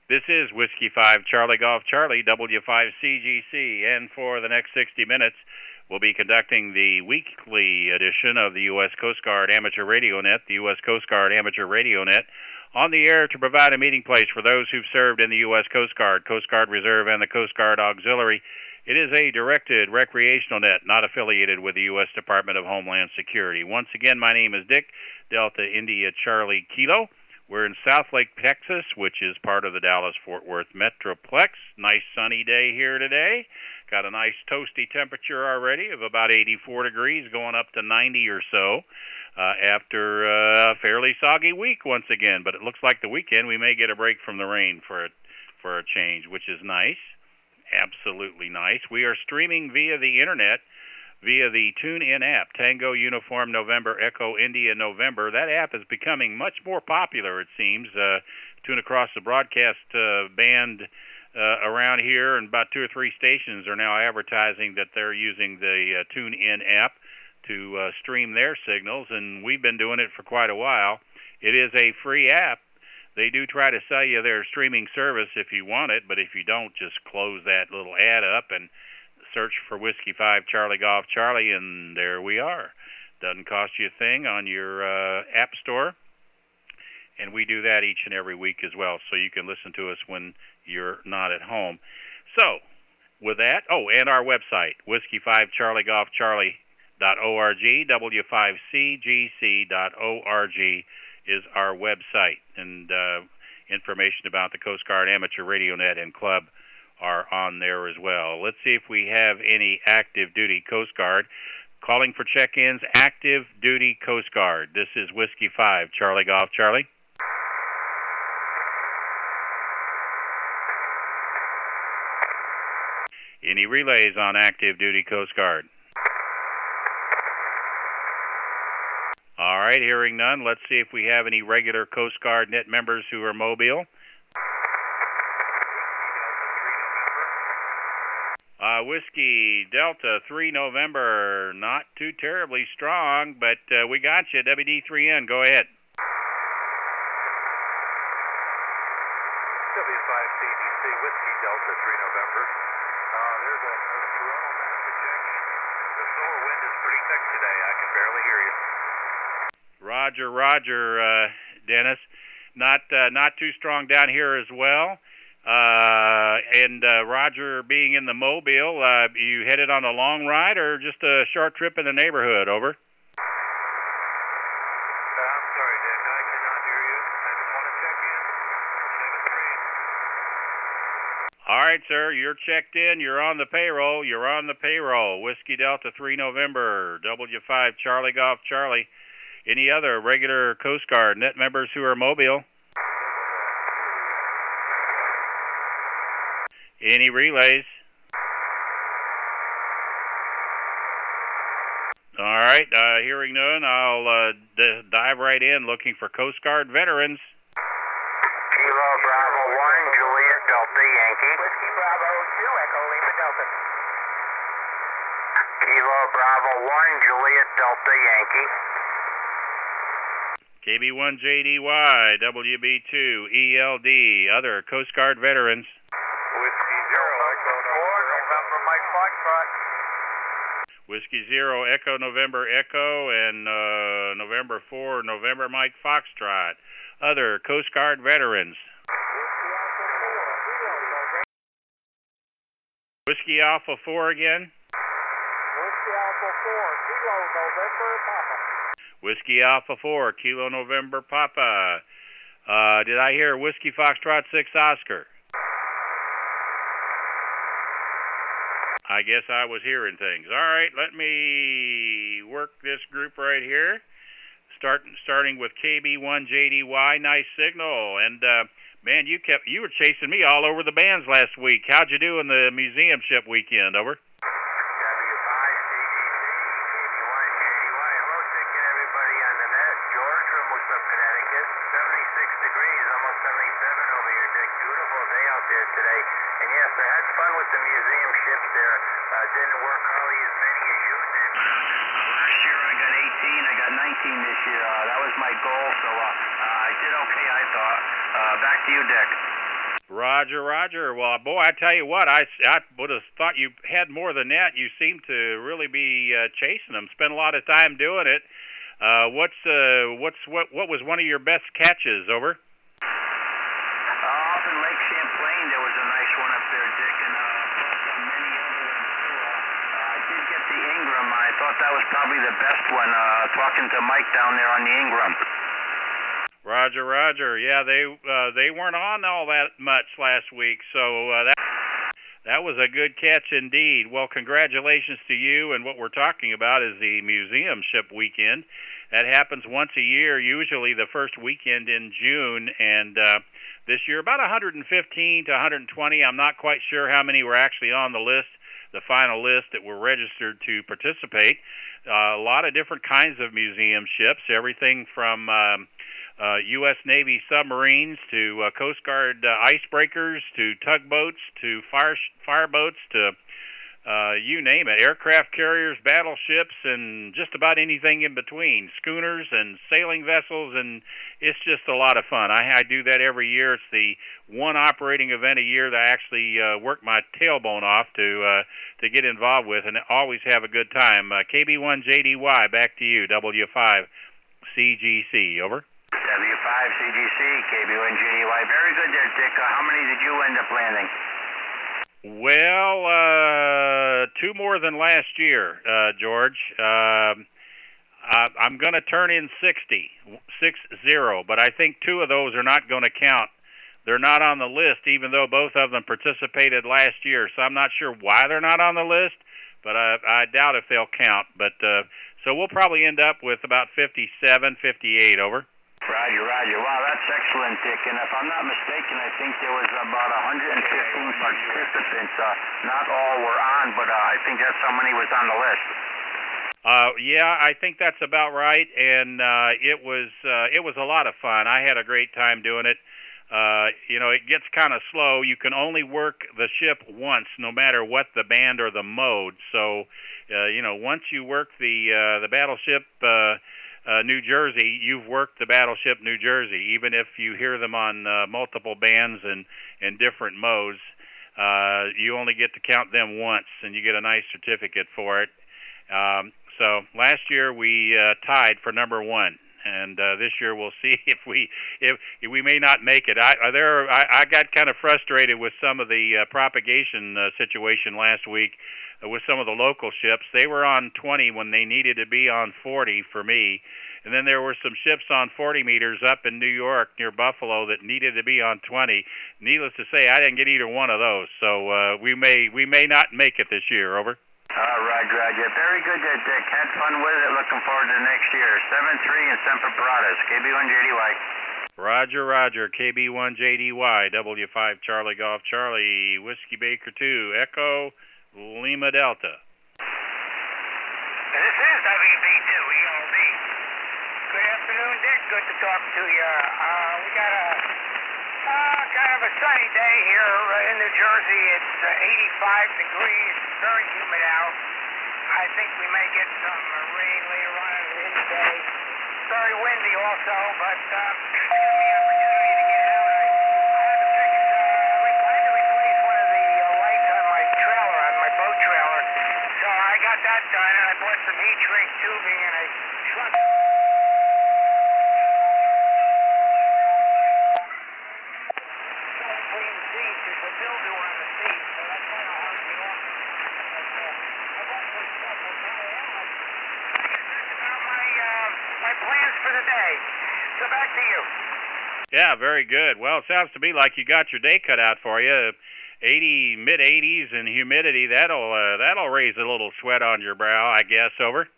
This is Whiskey 5 Charlie Golf Charlie, W5CGC, and for the next 60 minutes, we'll be conducting the weekly edition of the U.S. Coast Guard Amateur Radio Net, the U.S. Coast Guard Amateur Radio Net, on the air to provide a meeting place for those who've served in the U.S. Coast Guard Reserve, and the Coast Guard Auxiliary. It is a directed recreational net, not affiliated with the U.S. Department of Homeland Security. Once again, my name is Dick, Delta India Charlie Kilo. We're in Southlake, Texas, which is part of the Dallas-Fort Worth Metroplex. Nice sunny day here today. Got a nice toasty temperature already of about 84 degrees, going up to 90 or so after a fairly soggy week once again. But it looks like the weekend we may get a break from the rain for a change, which is nice. Absolutely nice. We are streaming via the internet, via the TuneIn app, Tango Uniform November Echo India November. That app is becoming much more popular, it seems. Tune across the broadcast band around here, and about 2 or 3 stations are now advertising that they're using the TuneIn app to stream their signals, and we've been doing it for quite a while. It is a free app. They do try to sell you their streaming service if you want it, but if you don't, just close that little ad up and search for Whiskey 5 Charlie Golf Charlie, and there we are. Doesn't cost you a thing on your app store, and we do that each and every week as well, so you can listen to us when you're not at home. So, with that, and our website, whiskey5charliegolfcharlie.org, w5cgc.org is our website, and information about the Coast Guard Amateur Radio Net and Club are on there as well. Let's see if we have any active duty Coast Guard. Calling for check-ins, active duty Coast Guard. This is Whiskey 5 Charlie Golf Charlie. Any relays on active duty Coast Guard? All right, hearing none. Let's see if we have any regular Coast Guard net members who are mobile. Whiskey Delta 3 November, not too terribly strong, but we got you. WD3N, go ahead. W5CGC, Whiskey Delta 3 November. There's a Toronto message. The solar wind is pretty thick today. I can barely hear you. Roger, Dennis. Not too strong down here as well. And Roger, being in the Mobile, you headed on a long ride or just a short trip in the neighborhood? Over. I'm sorry, Dick. I cannot hear you. I just want to check in. 7-3. All right, sir. You're checked in. You're on the payroll. Whiskey Delta 3 November, W5 Charlie Golf Charlie. Any other regular Coast Guard net members who are mobile? Any relays? All right, hearing none, I'll dive right in looking for Coast Guard veterans. Kilo Bravo 1, Juliet Delta Yankee. Whiskey Bravo 2, Echo Lima Delta. Kilo Bravo 1, Juliet Delta Yankee. KB1JDY, WB2, ELD, other Coast Guard veterans. Whiskey 0, Echo November Mike Foxtrot. Whiskey 0, Echo November Echo, and November 4, November Mike Foxtrot. Other Coast Guard veterans. Whiskey Alpha 4 again. Whiskey Alpha 4, Kilo November Papa. Whiskey Alpha 4, Kilo November Papa. Did I hear Whiskey Foxtrot 6 Oscar? I guess I was hearing things. All right, let me work this group right here. Starting with KB1JDY, nice signal. And man, you were chasing me all over the bands last week. How'd you do in the museum ship weekend? Over. Didn't work hardly as many as you did. Last year I got 18. I got 19 this year. That was my goal, so I did okay, I thought. Back to you, Dick. Roger, Roger. Well, boy, I tell you what, I would have thought you had more than that. You seem to really be chasing them. Spend a lot of time doing it. What was one of your best catches? Over. Up in Lake Champlain, there was a nice one up there, Dick, and many other ones too. I did get the Ingram. I thought that was probably the best one. Talking to Mike down there on the Ingram. Roger, Roger. Yeah, they weren't on all that much last week, so that was a good catch indeed. Well, congratulations to you. And what we're talking about is the museum ship weekend. That happens once a year, usually the first weekend in June. And this year, about 115 to 120. I'm not quite sure how many were actually on the list, the final list that were registered to participate. A lot of different kinds of museum ships, everything from U.S. Navy submarines to Coast Guard icebreakers to tugboats to fireboats to you name it, aircraft carriers, battleships, and just about anything in between, schooners and sailing vessels, and it's just a lot of fun. I do that every year. It's the one operating event a year that I actually work my tailbone off to get involved with, and always have a good time. KB1JDY, back to you, W5CGC, over. W5CGC, KB1JDY. Very good there, Dick. How many did you end up landing? Well, two more than last year, George. I'm going to turn in 60, but I think two of those are not going to count. They're not on the list, even though both of them participated last year. So I'm not sure why they're not on the list, but I doubt if they'll count. But so we'll probably end up with about 57, 58, over. Roger, Roger. Wow, that's excellent, Dick. And if I'm not mistaken, I think there was about 115 participants. Not all were on, but I think that's how many was on the list. Yeah, I think that's about right. And it was a lot of fun. I had a great time doing it. It gets kind of slow. You can only work the ship once, no matter what the band or the mode. So, once you work the battleship New Jersey, you've worked the battleship New Jersey, even if you hear them on multiple bands and different modes. You only get to count them once, and you get a nice certificate for it. So last year we tied for number one, and this year we'll see if we may not make it. I got kind of frustrated with some of the propagation situation last week with some of the local ships. They were on 20 when they needed to be on 40 for me. And then there were some ships on 40 meters up in New York near Buffalo that needed to be on 20. Needless to say, I didn't get either one of those. So we may not make it this year, over. Roger, Roger. Very good there, Dick. Had fun with it. Looking forward to next year. 7-3 and Semper Paratus. KB1JDY. Roger, Roger. KB1JDY. W5 Charlie Golf Charlie. Whiskey Baker 2. Echo Lima Delta. This is WB2 ELD. Good afternoon, Dick. Good to talk to you. We got a kind of a sunny day here in New Jersey. It's 85 degrees. It's very humid out. I think we may get some rain later on in the day. Very windy also, but the opportunity to get out. I had to replace one of the lights on my trailer, on my boat trailer. So I got that done, and I bought some heat shrink tubing, and I shrunk. Clean seats. There's a mildew on the seat, so that kind of hurt me off. But I bought some stuff. I'll tell you that much. I guess that's about my plans for the day. So back to you. Yeah, very good. Well, it sounds to me like you got your day cut out for you. Mid 80s and humidity, that'll raise a little sweat on your brow, I guess, over.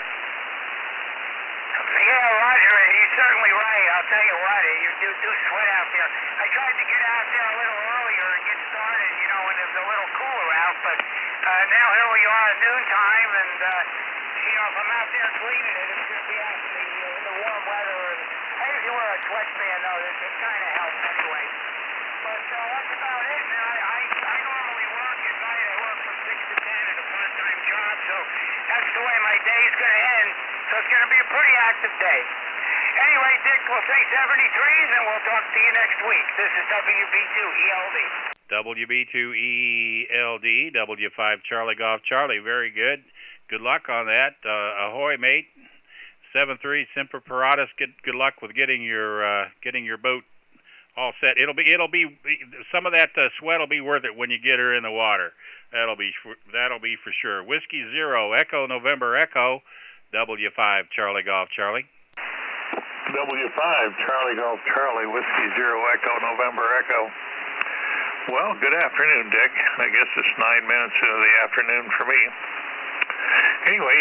Yeah, Roger, you're certainly right. I'll tell you what, you do sweat out there. I tried to get out there a little earlier and get started, when it was a little cooler out, but now here we are at noontime, and if I'm out there cleaning it, it's going to be out in the warm weather. And I usually wear a sweatband, though. It kind of helps anyway. But that's about it, man. I normally work at night. I work from 6 to 10 at a part-time job, so that's the way my day is going to end. So it's going to be a pretty active day. Anyway, Dick. We'll say 73s, and we'll talk to you next week. This is WB2ELD. WB2ELD, W5 Charlie Golf Charlie. Very good. Good luck on that. Ahoy, mate. 7-3 Semper Paratus. Good luck with getting your boat all set. It'll be some of that sweat will be worth it when you get her in the water. That'll be for sure. Whiskey 0 Echo November Echo, W5 Charlie Golf Charlie. W5 Charlie Golf Charlie, Whiskey 0 Echo November Echo. Well, good afternoon, Dick. I guess it's 9 minutes into the afternoon for me. Anyway,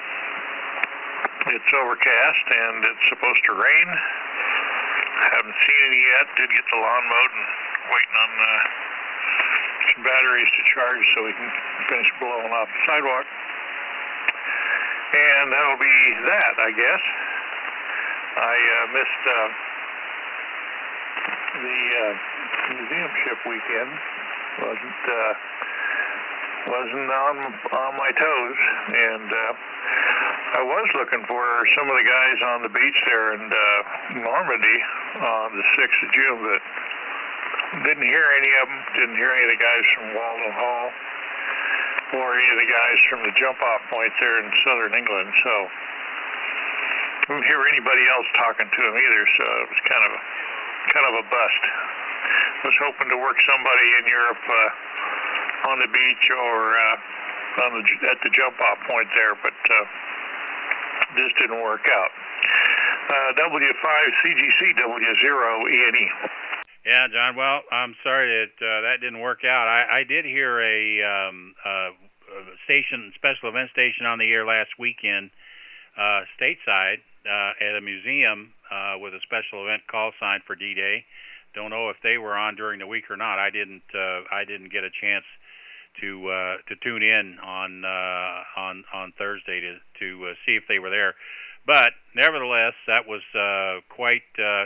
it's overcast and it's supposed to rain. Haven't seen any yet. Did get the lawn mowed and waiting on some batteries to charge so we can finish blowing off the sidewalk. And that'll be that, I guess. I missed the museum ship weekend. Wasn't on my toes, and I was looking for some of the guys on the beach there in Normandy on the 6th of June, but didn't hear any of them. Didn't hear any of the guys from Walden Hall or any of the guys from the jump-off point there in southern England. So didn't hear anybody else talking to them either. So it was kind of a bust. Was hoping to work somebody in Europe on the beach or at the jump-off point there, but this didn't work out. W5 CGC W0 ENE. Yeah, John. Well, I'm sorry that didn't work out. I did hear a special event station on the air last weekend, stateside at a museum with a special event call sign for D-Day. Don't know if they were on during the week or not. I didn't get a chance to tune in on Thursday to see if they were there. But nevertheless, that was quite the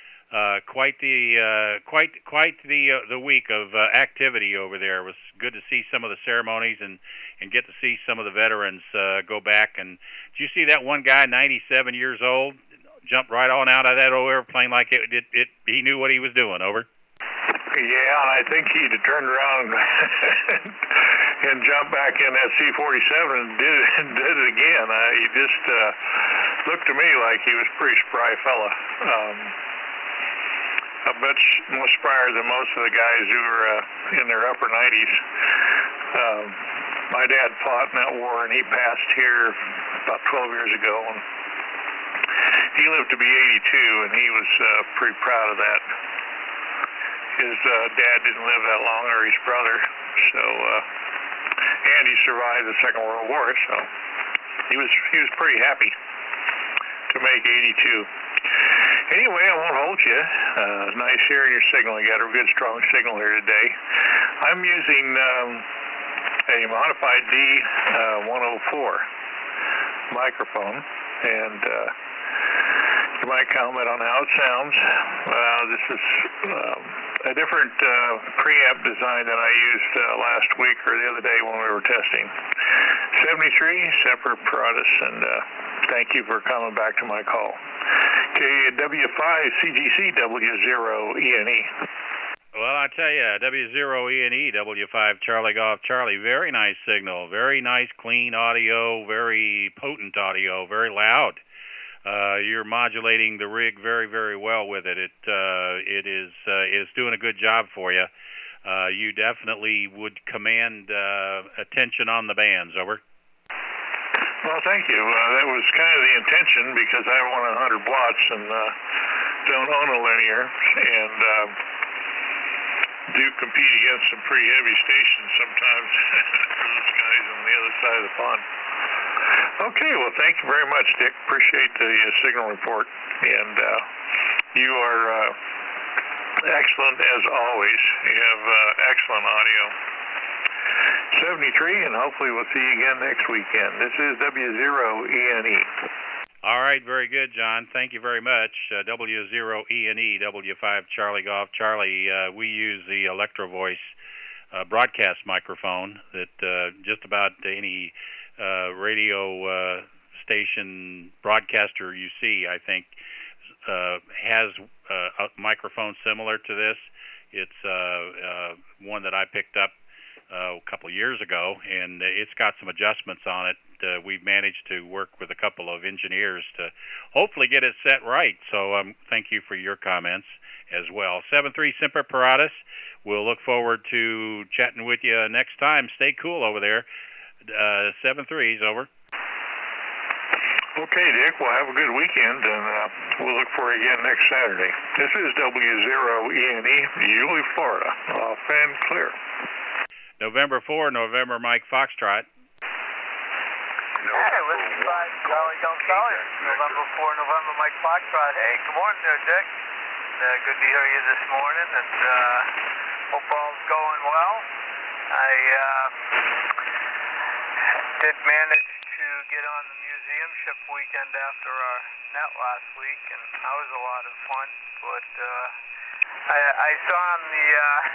week of activity over there. It was good to see some of the ceremonies and get to see some of the veterans go back. And did you see that one guy, 97 years old, jumped right on out of that old airplane like he knew what he was doing? Over. Yeah, I think he'd have turned around and jumped back in that C-47 and did it again. He just looked to me like he was a pretty spry fella. A bit more sprier than most of the guys who were in their upper 90s. My dad fought in that war, and he passed here about 12 years ago. And he lived to be 82, and he was pretty proud of that. His dad didn't live that long, or his brother, so and he survived the Second World War, so he was pretty happy to make 82. Anyway, I won't hold you. Nice hearing your signal. You got a good, strong signal here today. I'm using a modified D104 microphone, and you might comment on how it sounds. This is a different preamp design than I used last week or the other day when we were testing. 73 Semper Paratus, and thank you for coming back to my call. W5 CGC W0 ENE. Well, I tell you, W0 ENE, W5 Charlie Golf Charlie, very nice signal, very nice, clean audio, very potent audio, very loud. You're modulating the rig very, very well with it. It is doing a good job for you. You definitely would command attention on the bands. Over. Well, thank you. That was kind of the intention because I want 100 watts and don't own a linear, and do compete against some pretty heavy stations sometimes for those guys on the other side of the pond. Okay, well, thank you very much, Dick. Appreciate the signal report, and you are excellent as always. You have excellent audio. 73, and hopefully we'll see you again next weekend. This is W0 ENE. All right, very good, John. Thank you very much. W0 ENE, W5 Charlie Golf Charlie. We use the Electro Voice broadcast microphone that just about any radio station broadcaster you see, I think, has a microphone similar to this. It's one that I picked up a couple of years ago, and it's got some adjustments on it. We've managed to work with a couple of engineers to hopefully get it set right. So thank you for your comments as well. 7-3 Semper Paratus. We'll look forward to chatting with you next time. Stay cool over there. 7-3's over. Okay, Dick. Well, have a good weekend, and we'll look for you again next Saturday. This is W0ENE, Yulee, Florida. Fan clear. November 4, November Mike Foxtrot. Hey, Whiskey 5, Charlie Golf Charlie. November 4, November Mike Foxtrot. Hey, good morning there, Dick. Good to hear you this morning, and hope all's going well. I did manage to get on the museum ship weekend after our net last week, and that was a lot of fun. But I saw on the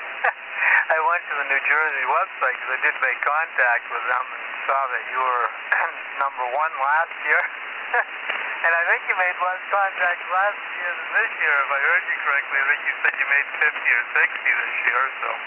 I went to the New Jersey website because I did make contact with them and saw that you were number 1 last year. And I think you made less contacts last year than this year, if I heard you correctly. I think you said you made 50 or 60 this year,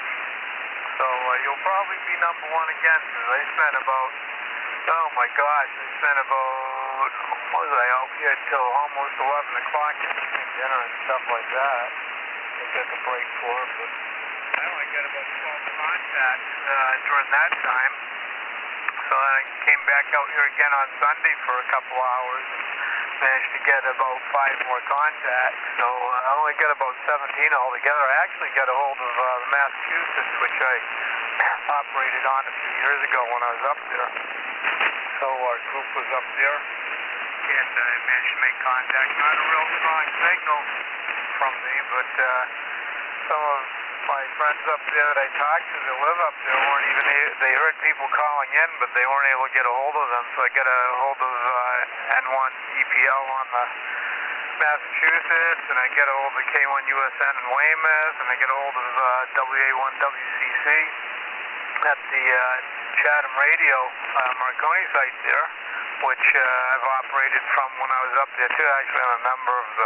so you'll probably be number 1 again, because I spent about, oh my gosh, I spent about, what was I out here till almost 11 o'clock eating dinner and stuff like that. I took a break for it, but I only got about 12 contacts during that time. So I came back out here again on Sunday for a couple hours and managed to get about 5 more contacts. So I only got about 17 altogether. I actually got a hold of the Massachusetts, which I operated on a few years ago when I was up there. So our group was up there, and I managed to make contact. Not a real strong signal from me, but some of my friends up there that I talked to that live up there weren't even they heard people calling in, but they weren't able to get a hold of them. So I got a hold of N1 EPL on the Massachusetts, and I get a hold of K1USN in Weymouth, and I get a hold of WA1WCC at the Chatham Radio Marconi site there, which I've operated from when I was up there too. Actually, I'm a member of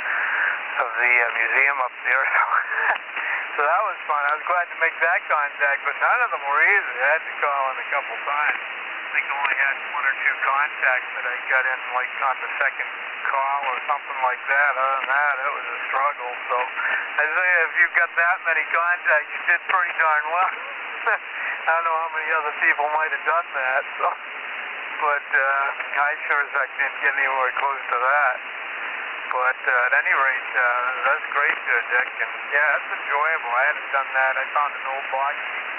the museum up there. So that was fun. I was glad to make that contact, but none of them were easy. I had to call in a couple times. I think I only had 1 or 2 contacts that I got in, like on the second call or something like that. Other than that, it was a struggle. So I say if you've got that many contacts, you did pretty darn well. I don't know how many other people might have done that. So, but I sure as heck didn't get anywhere close to that. But at any rate, that's great there, Dick. And yeah, it's enjoyable. I hadn't done that. I found an old box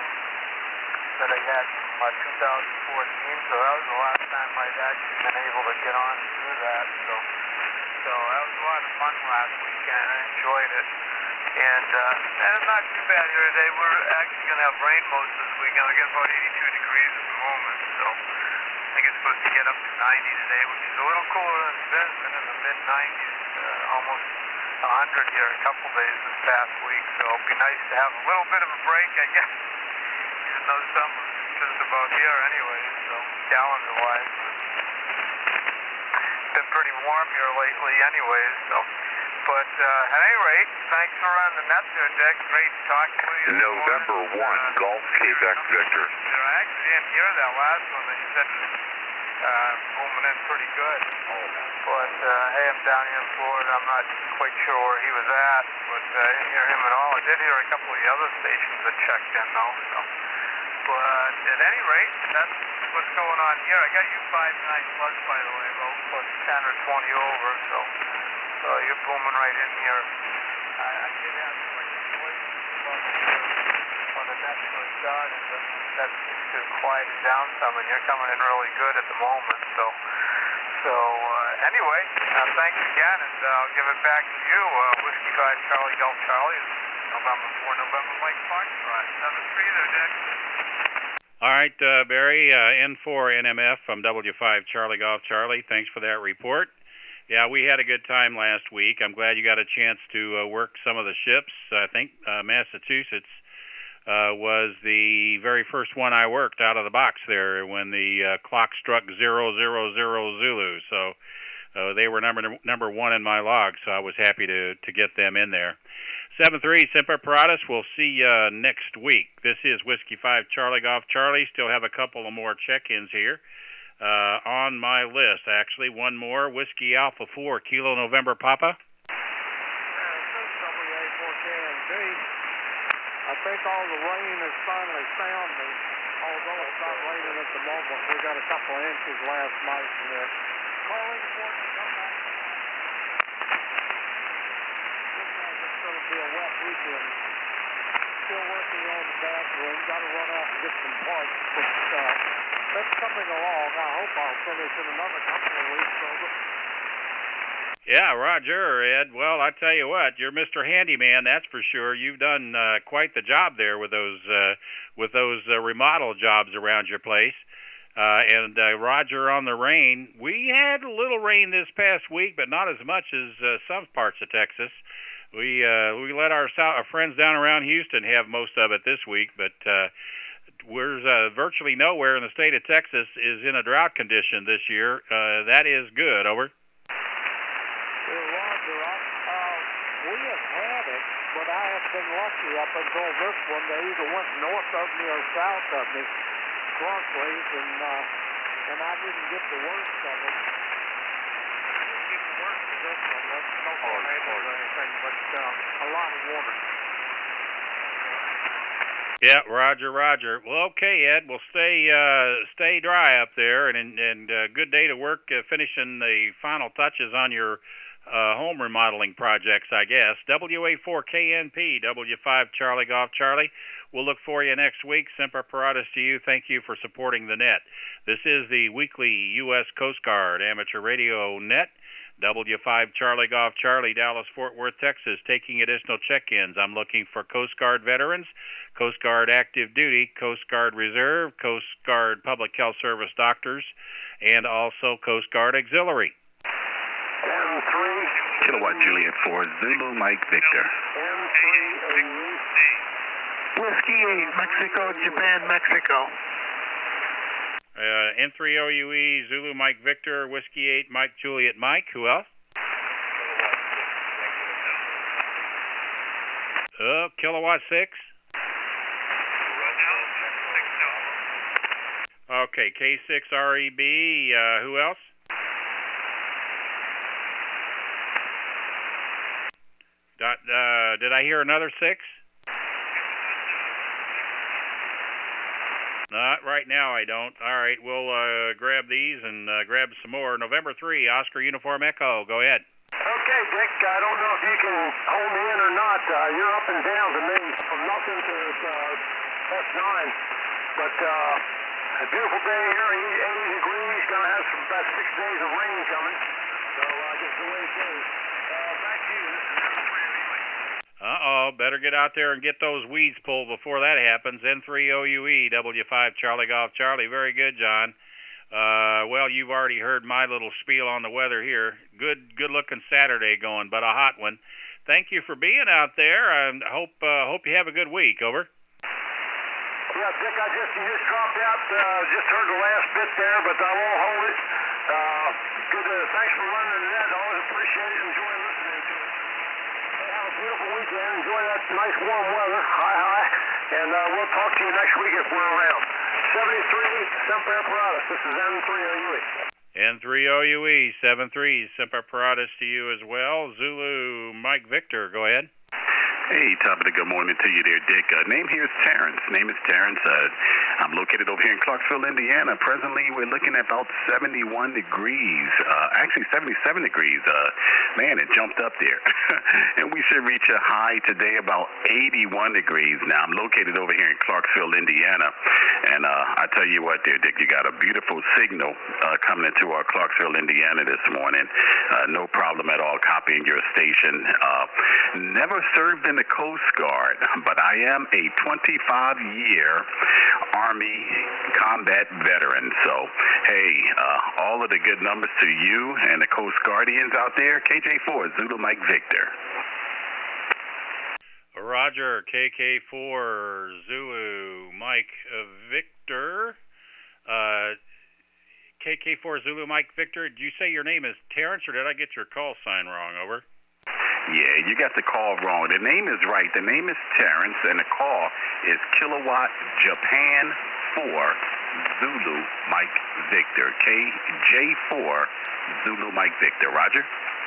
that I had from 2014, so that was the last time I'd actually been able to get on and do that. So that was a lot of fun last weekend. I enjoyed it. And it's not too bad here today. We're actually going to have rain most this weekend. We get about 82 degrees at the moment, so I think it's supposed to get up to 90 today, which is a little cooler than it's been. It's been in the mid-90s, almost 100 here a couple days this past week, so it'll be nice to have a little bit of a break, I guess, even though summer's just about here anyway, so calendar-wise. It's been pretty warm here lately anyways, so. But at any rate, thanks for running the net there, Dick. Great talking with you. November 1, Golf Quebec Victor. I actually didn't hear that last one. They said it was booming in pretty good. But hey, I'm down here in Florida. I'm not quite sure where he was at, but I didn't hear him at all. I did hear a couple of the other stations that checked in, though. So. But at any rate, that's what's going on here. I got you 5-9 plus, by the way, about plus 10 or 20 over, so you're booming right in here. I did have quite a choice when the net first started, but that seems to have quieted down some, and you're coming in really good at the moment. So anyway, thanks again, and I'll give it back to you. Whiskey 5 Charlie Golf Charlie, November 4, November Mike Foxtrot. 7-3 there, Dick. All right, Barry, N4 NMF from W5 Charlie Golf Charlie. Thanks for that report. Yeah, we had a good time last week. I'm glad you got a chance to work some of the ships. I think Massachusetts was the very first one I worked out of the box there when the clock struck 000 Zulu. So They were number one in my log, so I was happy to get them in there. 7-3, Semper Paratus. We'll see you next week. This is Whiskey 5 Charlie Golf Charlie. Still have a couple of more check-ins here on my list. Actually, one more. Whiskey Alpha 4 Kilo November Papa. I think all the rain has finally found me, although it's not raining at the moment. We got a couple of inches last night, and they're calling for it to come back. Looks like it's going to be a wet weekend. Still working on the bathroom. Got to run out and get some parts, but that's coming along. I hope I'll finish in another couple of weeks. Yeah, Roger, Ed. Well, I tell you what, you're Mr. Handyman, that's for sure. You've done quite the job there with those remodel jobs around your place. And Roger, on the rain, we had a little rain this past week, but not as much as some parts of Texas. We let our friends down around Houston have most of it this week, but we're virtually nowhere in the state of Texas is in a drought condition this year. That is good. Over. We have had it, but I have been lucky up until this one. They either went north of me or south of me, crossways, and I didn't get the worst of it. I didn't get the worst of this one. That's no tornadoes or anything, but a lot of water. Yeah, Roger. Well, okay, Ed. We'll stay dry up there, and good day to work finishing the final touches on your home remodeling projects, I guess. WA4KNP, W5 Charlie Golf Charlie. We'll look for you next week. Semper Paratus to you. Thank you for supporting the net. This is the weekly U.S. Coast Guard Amateur Radio Net. W5 Charlie Golf Charlie, Dallas, Fort Worth, Texas, taking additional check-ins. I'm looking for Coast Guard veterans, Coast Guard active duty, Coast Guard reserve, Coast Guard public health service doctors, and also Coast Guard auxiliary. 3 Kilowatt Juliet 4 Zulu Mike Victor. Whiskey 8 Mexico, Japan, Mexico. N3OUE Zulu Mike Victor, Whiskey 8 Mike Juliet Mike. Who else? Kilowatt 6. Okay, K6REB. Who else? Did I hear another 6? Not right now, I don't. All right, we'll grab these and grab some more. November 3, Oscar Uniform Echo. Go ahead. Okay, Dick, I don't know if you can hold me in or not. You're up and down to me from nothing to S9. But a beautiful day here, 80 degrees. Going to have about 6 days of rain coming. So just the way it goes. Back to you. Uh-oh, better get out there and get those weeds pulled before that happens. N3OUE, W5 Charlie Golf Charlie. Very good, John. Well, you've already heard my little spiel on the weather here. Good-looking Saturday going, but a hot one. Thank you for being out there, and hope you have a good week. Over. Yeah, Dick, you just dropped out. Just heard the last bit there, but I won't hold it. Good. Thanks for running the net. Always appreciate it. Enjoy listening to it. Have a beautiful weekend. Enjoy that nice warm weather. Hi. And we'll talk to you next week if we're around. 73, Semper Paratus. This is N3OUE. N3OUE, 7-3, Semper Paratus to you as well. Zulu Mike Victor, go ahead. Hey, top of the good morning to you there, Dick. Name here is Terrence. I'm located over here in Clarksville, Indiana. Presently, we're looking at about 71 degrees. Actually, 77 degrees. Man, it jumped up there. And we should reach a high today about 81 degrees. Now, I'm located over here in Clarksville, Indiana. And I tell you what there, Dick, you got a beautiful signal coming into our Clarksville, Indiana this morning. No problem at all copying your station. Never served in the Coast Guard, but I am a 25-year Army combat veteran. So, hey, all of the good numbers to you and the Coast Guardians out there. KJ4, Zulu Mike Victor. Roger, KK4, Zulu Mike Victor. KK4 Zulu Mike Victor. Did you say your name is Terrence, or did I get your call sign wrong? Over. Yeah, you got the call wrong. The name is right. The name is Terrence, and the call is Kilowatt Japan 4 Zulu Mike Victor. KJ4 Zulu Mike Victor. Roger.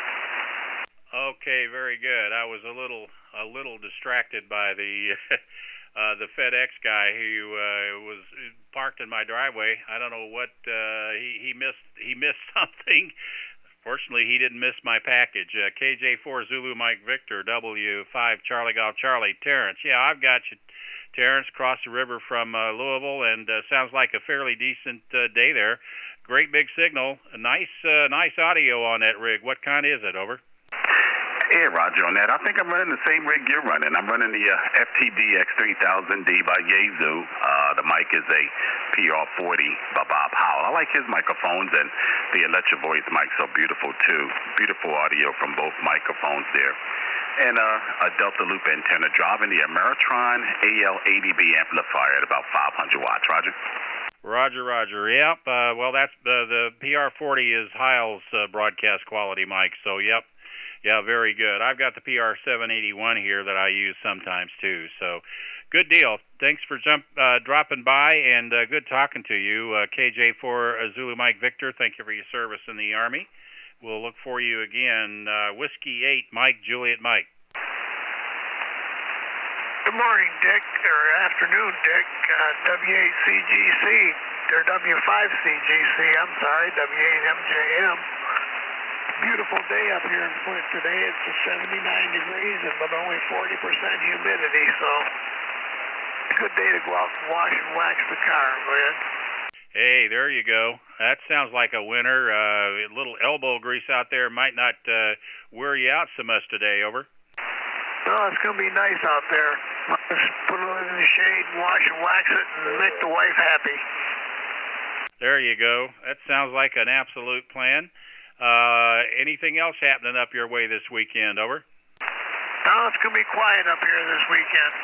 Okay, very good. I was a little distracted by the the FedEx guy who was parked in my driveway. I don't know what he missed something. Fortunately, he didn't miss my package. KJ4 Zulu Mike Victor, W5 Charlie Golf Charlie, Terrence. Yeah, I've got you, Terrence, across the river from Louisville, and sounds like a fairly decent day there. Great big signal. A nice audio on that rig. What kind is it? Over. Yeah, Roger, on that. I think I'm running the same rig you're running. I'm running the FTD X3000D by Yaesu. The mic is a PR40 by Bob Howell. I like his microphones, and the Electro Voice mic's so beautiful, too. Beautiful audio from both microphones there. And a Delta Loop antenna driving the Ameritron AL80B amplifier at about 500 watts. Roger? Roger. Yep. Well, that's the PR40 is Heil's broadcast quality mic, so yep. Yeah, very good. I've got the PR781 here that I use sometimes too. So, good deal. Thanks for dropping by, and good talking to you, KJ4 Zulu Mike Victor. Thank you for your service in the Army. We'll look for you again. Whiskey 8 Mike Juliet Mike. Good morning, Dick, or afternoon, Dick. W8CGC, or W5CGC, I'm sorry, W8MJM. Beautiful day up here in Flint today. It's 79 degrees and with only 40% humidity, so a good day to go out and wash and wax the car. Go ahead. Hey, there you go. That sounds like a winner. A little elbow grease out there might not wear you out so much today. Over. No, it's going to be nice out there. Just put it in the shade and wash and wax it and make the wife happy. There you go. That sounds like an absolute plan. Anything else happening up your way this weekend? Over. No, it's going to be quiet up here this weekend.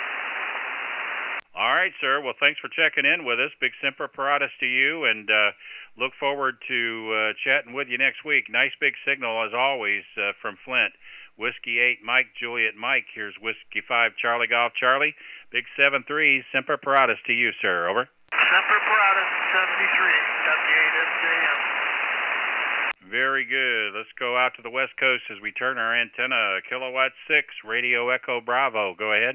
All right, sir. Well, thanks for checking in with us. Big Semper Paratus to you, and look forward to chatting with you next week. Nice big signal, as always, from Flint. Whiskey 8 Mike Juliet Mike. Here's Whiskey 5 Charlie Golf Charlie. Big 7-3 Semper Paratus to you, sir. Over. Semper Paratus 73 W8MJM. Very good. Let's go out to the West Coast as we turn our antenna. Kilowatt 6, Radio Echo Bravo. Go ahead.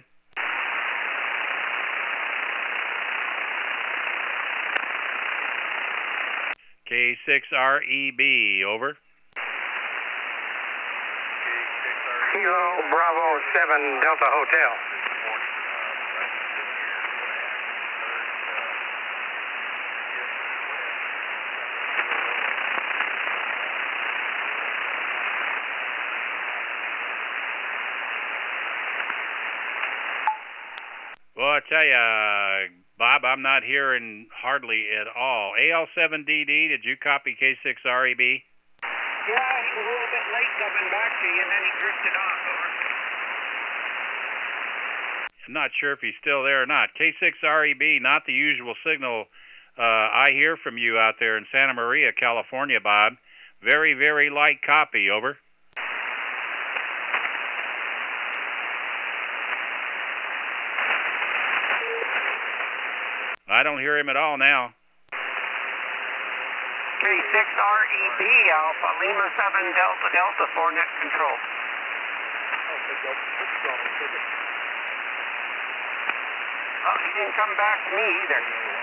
K6REB. Over. Kilo Bravo 7 Delta Hotel. Well, I tell you, Bob, I'm not hearing hardly at all. AL7DD, did you copy K6REB? Yeah, he was a little bit late coming back to you, and then he drifted off. Over. I'm not sure if he's still there or not. K6REB, not the usual signal I hear from you out there in Santa Maria, California, Bob. Very, very light copy. Over. I don't hear him at all now. K6REB Alpha Lima 7 Delta Delta for net control. Oh, he didn't come back to me either.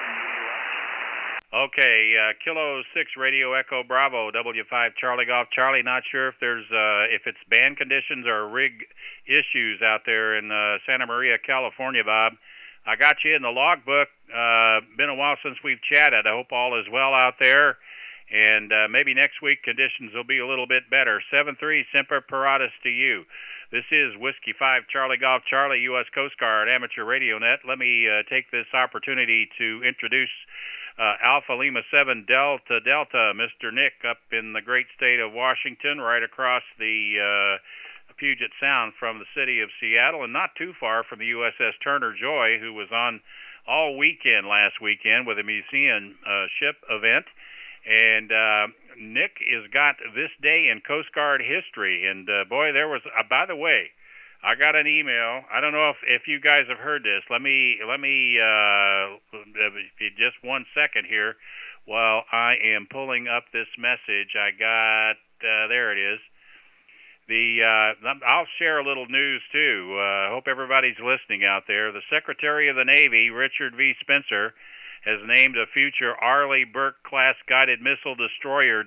Okay, Kilo 6 Radio Echo Bravo, W5 Charlie Golf Charlie. Not sure if there's if it's band conditions or rig issues out there in Santa Maria, California, Bob. I got you in the logbook. Been a while since we've chatted. I hope all is well out there. And maybe next week conditions will be a little bit better. 7-3 Semper Paratus to you. This is Whiskey 5 Charlie Golf Charlie, U.S. Coast Guard Amateur Radio Net. Let me take this opportunity to introduce Alpha Lima 7 Delta Delta, Mr. Nick up in the great state of Washington, right across the Puget Sound from the city of Seattle, and not too far from the USS Turner Joy, who was on all weekend last weekend with a museum ship event. And Nick has got this day in Coast Guard history. And boy, there was. By the way, I got an email. I don't know if you guys have heard this. Let me just 1 second here while I am pulling up this message. I got there it is. I'll share a little news too. Hope everybody's listening out there. The Secretary of the Navy, Richard V. Spencer, has named a future Arleigh Burke-class guided missile destroyer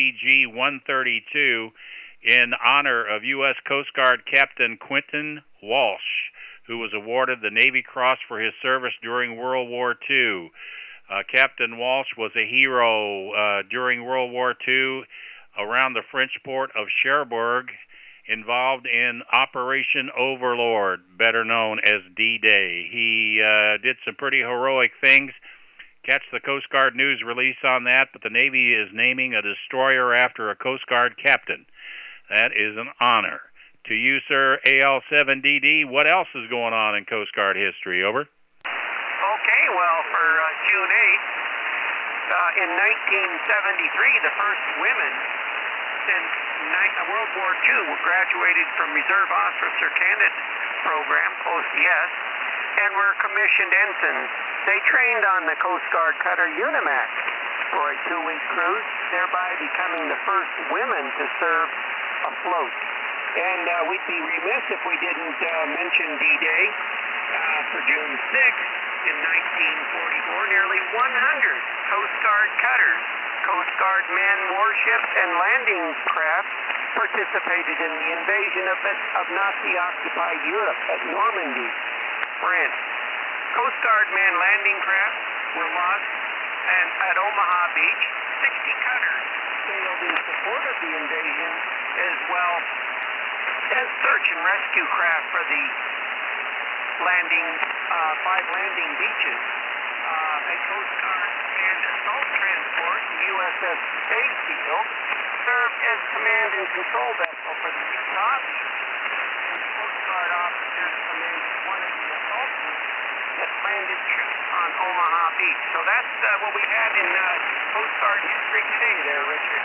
DDG-132 in honor of U.S. Coast Guard Captain Quentin Walsh, who was awarded the Navy Cross for his service during World War II. Captain Walsh was a hero during World War II around the French port of Cherbourg, involved in Operation Overlord, better known as D-Day. He did some pretty heroic things. Catch the Coast Guard news release on that, but the Navy is naming a destroyer after a Coast Guard captain. That is an honor. To you, sir, AL-7DD, what else is going on in Coast Guard history? Over. Okay, well, for June 8th, in 1973, the first women since World War II graduated from Reserve Officer Candidate Program, OCS, and were commissioned ensigns. They trained on the Coast Guard cutter Unimac for a 2-week cruise, thereby becoming the first women to serve afloat. And we'd be remiss if we didn't mention D-Day. For June 6th, in 1944, nearly 100 Coast Guard cutters, Coast Guard manned warships, and landing craft participated in the invasion of Nazi-occupied Europe at Normandy, France. Coast Guard manned landing craft were lost, and at Omaha Beach, 60 cutters sailed in support of the invasion, as well as search and rescue craft for the landing, 5 landing beaches. A Coast Guard and assault transport, the USS Stayfield, served as command and control vessel for the Utah Beach. The Coast Guard officers commanded one of the assault groups that landed troops on Omaha Beach. So that's what we had in Coast Guard history today there, Richard.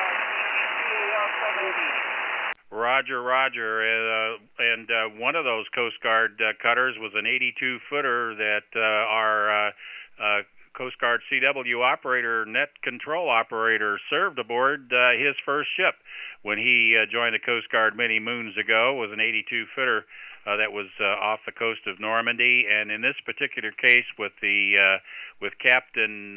CGCAL-7D. Roger, Roger. And one of those Coast Guard cutters was an 82-footer that our Coast Guard CW operator, net control operator, served aboard his first ship when he joined the Coast Guard many moons ago. Was an 82-footer that was off the coast of Normandy, and in this particular case, with Captain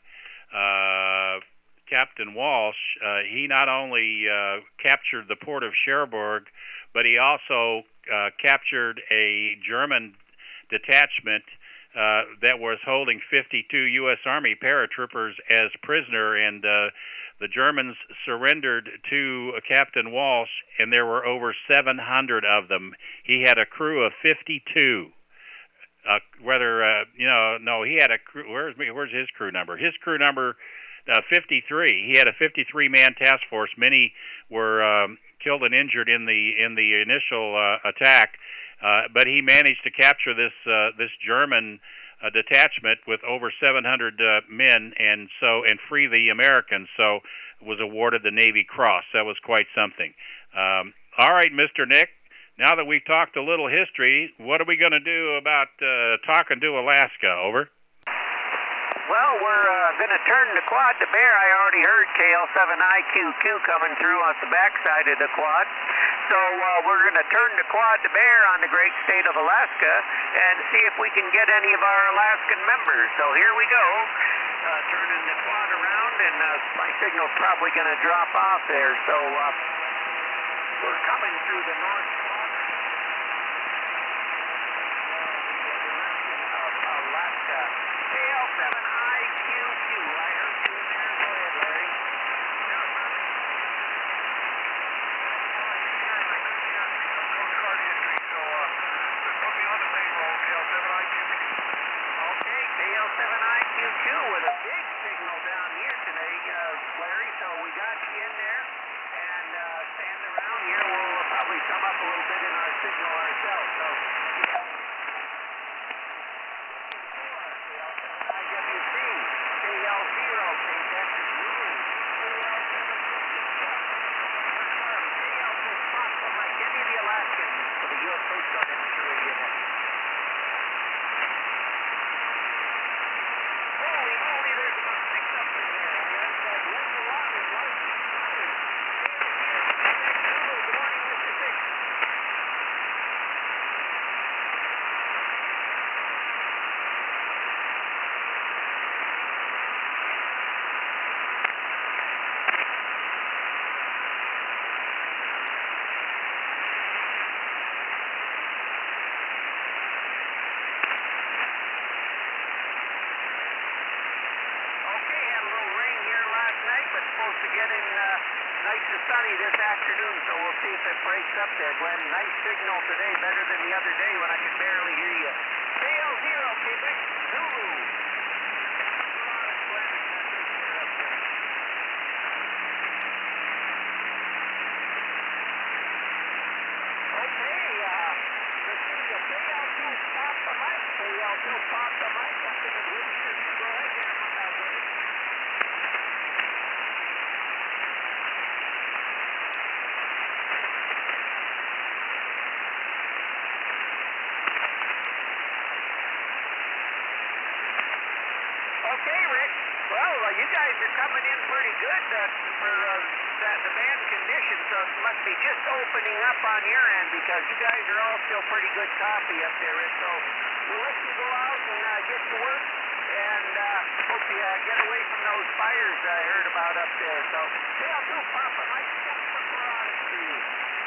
Walsh, he not only captured the port of Cherbourg, but he also captured a German detachment that was holding 52 U.S. Army paratroopers as prisoner, and the Germans surrendered to Captain Walsh, and there were over 700 of them. He had a crew of 52. He had a crew. Where's his crew number? His crew number 53. He had a 53-man task force. Many were killed and injured in the initial attack, but he managed to capture this German detachment with over 700 men, and free the Americans. So was awarded the Navy Cross. That was quite something. All right, Mr. Nick. Now that we've talked a little history, what are we going to do about talking to Alaska? Over. Well, we're going to turn the quad to bear. I already heard KL7IQQ coming through off the backside of the quad. So we're going to turn the quad to bear on the great state of Alaska and see if we can get any of our Alaskan members. So here we go, turning the quad around, and my signal's probably going to drop off there. So we're coming through the North Quadrant of Alaska. KL7IQQ. I heard you in there. Go ahead, Larry. Coast Guard history, so put me on the payroll, KL7IQQ. Okay, KL7IQQ with a big signal down here today, Larry. So we got you in there, and stand around here. We'll probably come up a little bit in our signal ourselves. So. IWC, KL0, K Texas Zulu. sunny this afternoon, so we'll see if it breaks up there, Glenn. Nice signal today, better than the other day when I could barely hear you. KL0, Quebec, Zulu. Okay, Rick. Well, you guys are coming in pretty good for the bad conditions, so it must be just opening up on your end because you guys are all still pretty good copy up there, Rick. So we'll let you go out and get to work, and hope you get away from those fires I heard about up there. So, KL2 Papa Mike, for Paratus to you.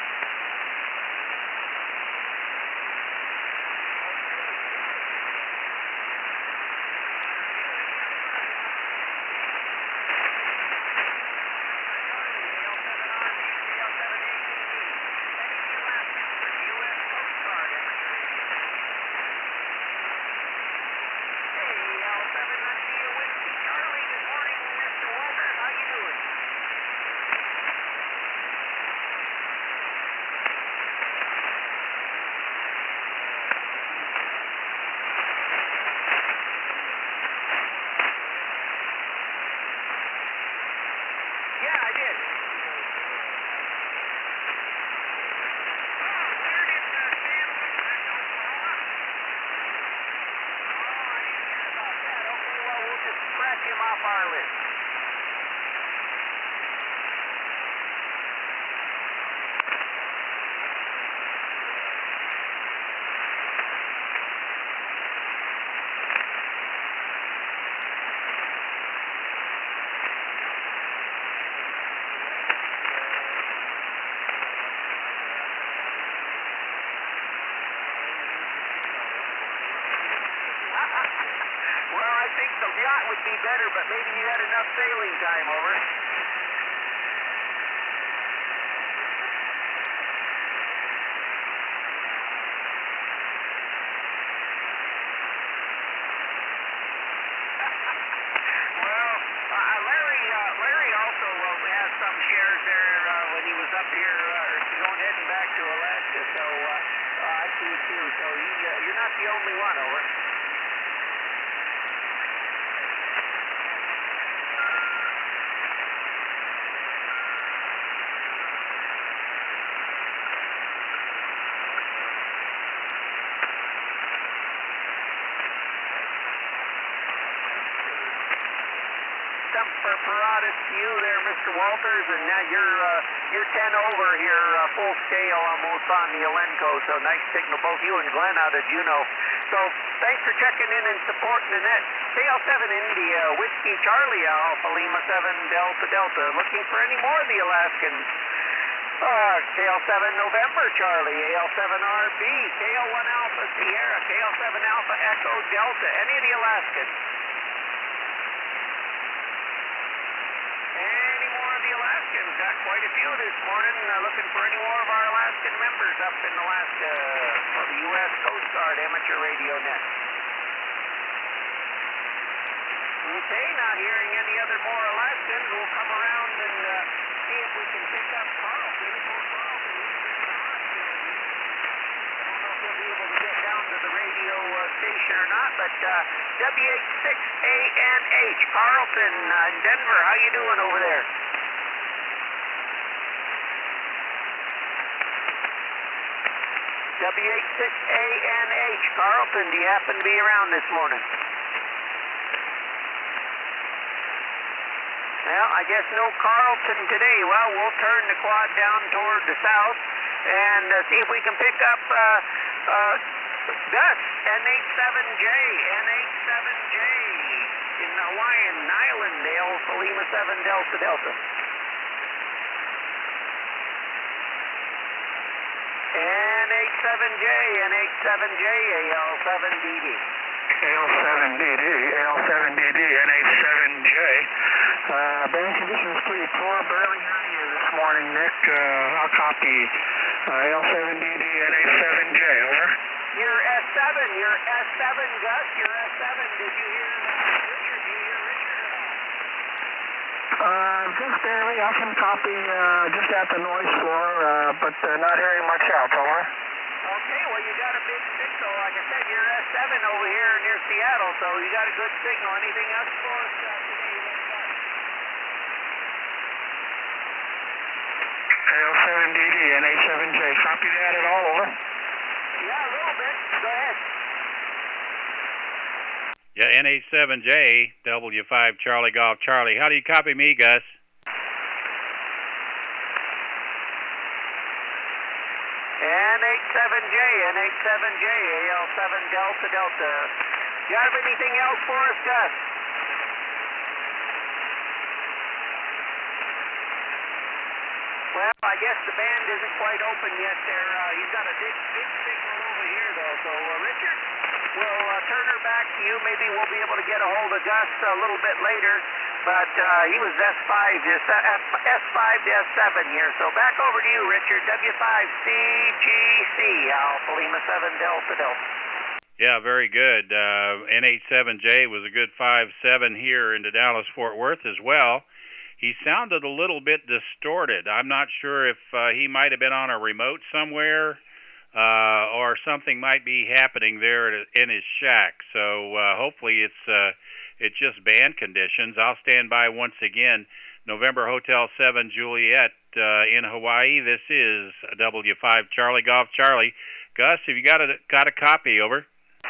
Yacht would be better, but maybe you had enough sailing time, over. Well, Larry also has some shares there when he was up here, heading back to Alaska, so I see it too. So you're not the only one, over. Paratus to you there, Mr. Walters, and now you're 10 over here, full scale almost on the Alenco, so nice signal, both you and Glenn out at Juneau. So thanks for checking in and supporting the net. KL7 India, Whiskey Charlie Alpha Lima 7 Delta Delta, looking for any more of the Alaskans. KL7 November Charlie, AL7RB, KL1 Alpha Sierra, KL7 Alpha Echo Delta, any of the Alaskans? Got quite a few this morning, looking for any more of our Alaskan members up in Alaska for the U.S. Coast Guard Amateur Radio Net. Okay, not hearing any other more Alaskans. We'll come around and see if we can pick up Carlton. Carlton, he's in the hospital. I don't know if he'll be able to get down to the radio station or not, but WH6ANH, Carlton in Denver. How you doing over there? WH6ANH, Carlton, do you happen to be around this morning? Well, I guess no Carlton today. Well, we'll turn the quad down toward the south and see if we can pick up Gus, NH7J in the Hawaiian Islandale, Lima 7 Delta Delta. NH7J, AL7DD. AL7DD, AL7DD, NH7J. Band conditions pretty poor, barely hearing you this morning. morning, Nick. I'll copy L7DD and A7J, over. You're S7, Gus. You're S7. Did you hear Richard? Did you hear Richard at all? Just barely. I can copy just at the noise floor, but not hearing much else, over. Okay, well, you got a big signal. Like I said, you're S7 over here near Seattle, so you got a good signal. Anything else for us today? L7DD and A7J. Copy that at all, over? Yeah, a little bit. Go ahead. Yeah, NH7J, W5 Charlie Golf Charlie. How do you copy me, Gus? NH7J, AL7 Delta Delta. You have anything else for us, Gus? Well, I guess the band isn't quite open yet there. He's got a big signal over here, though. So, Richard, we'll turn her back to you. Maybe we'll be able to get a hold of Gus a little bit later. But he was S5 to S7 here. So back over to you, Richard. W5CGC, Alpha Lima 7 Delta Delta. Yeah, very good. NH7J was a good 5-7 here into Dallas-Fort Worth as well. He sounded a little bit distorted. I'm not sure if he might have been on a remote somewhere or something might be happening there in his shack. So hopefully it's just band conditions. I'll stand by once again. November Hotel 7 Juliet in Hawaii. This is W5 Charlie Golf Charlie. Gus, have you got a copy? Over.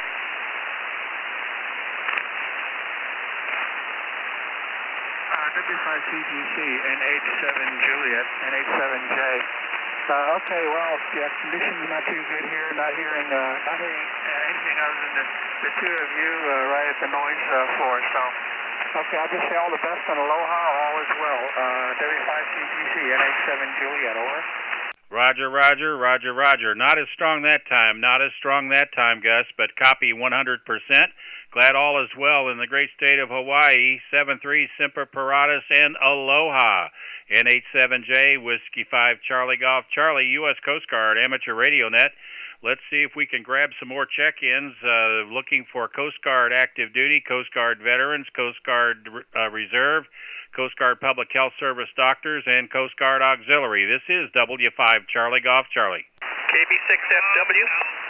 W5CGC and H7 Juliet and H7J. Okay, well, yeah, conditions not too good here. Not hearing anything other than the two of you right at the noise floor. So, okay, I'll just say all the best and aloha, all is well. W5CGC and H7 Juliet, over. Roger, Roger, Roger, Roger. Not as strong that time, Gus, but copy 100%. Glad all is well in the great state of Hawaii. 7-3, Semper Paratus, and aloha. NH7J, Whiskey 5, Charlie Golf Charlie, U.S. Coast Guard, Amateur Radio Net. Let's see if we can grab some more check-ins. Looking for Coast Guard active duty, Coast Guard veterans, Coast Guard Reserve, Coast Guard Public Health Service doctors, and Coast Guard auxiliary. This is W5 Charlie Golf Charlie. KB6FW.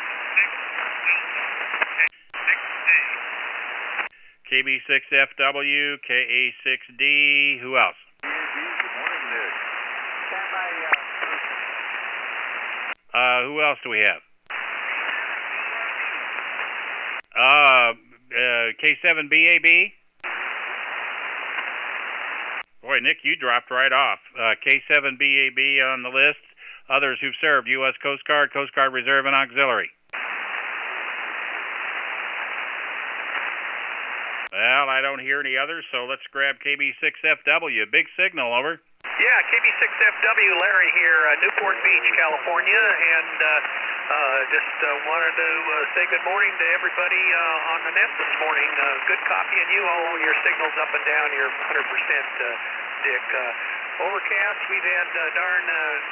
KB6FW, KA6D. Who else? Who else do we have? K7BAB. Boy, Nick, you dropped right off. K7BAB on the list. Others who've served: U.S. Coast Guard Reserve, and auxiliary. Well, I don't hear any others, so let's grab KB6FW. Big signal, over. Yeah, KB6FW, Larry here, Newport Beach, California, and just wanted to say good morning to everybody on the net this morning. Good copying you, all your signals up and down. You're 100%, Dick. Overcast, we've had darn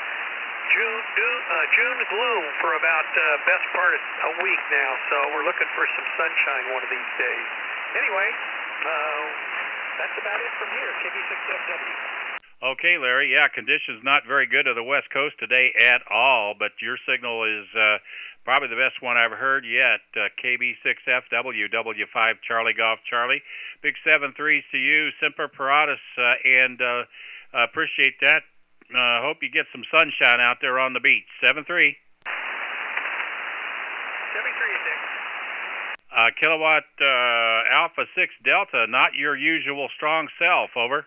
June gloom for about best part of a week now, so we're looking for some sunshine one of these days. Anyway, that's about it from here, KB6FW. Okay, Larry. Yeah, conditions not very good to the West Coast today at all, but your signal is probably the best one I've heard yet. KB6FW, W5 Charlie Golf Charlie. Big 7-3s to you, Semper Paratus, and appreciate that. Hope you get some sunshine out there on the beach. 7-3. 73, Dick. Kilowatt Alpha 6 Delta, not your usual strong self, over.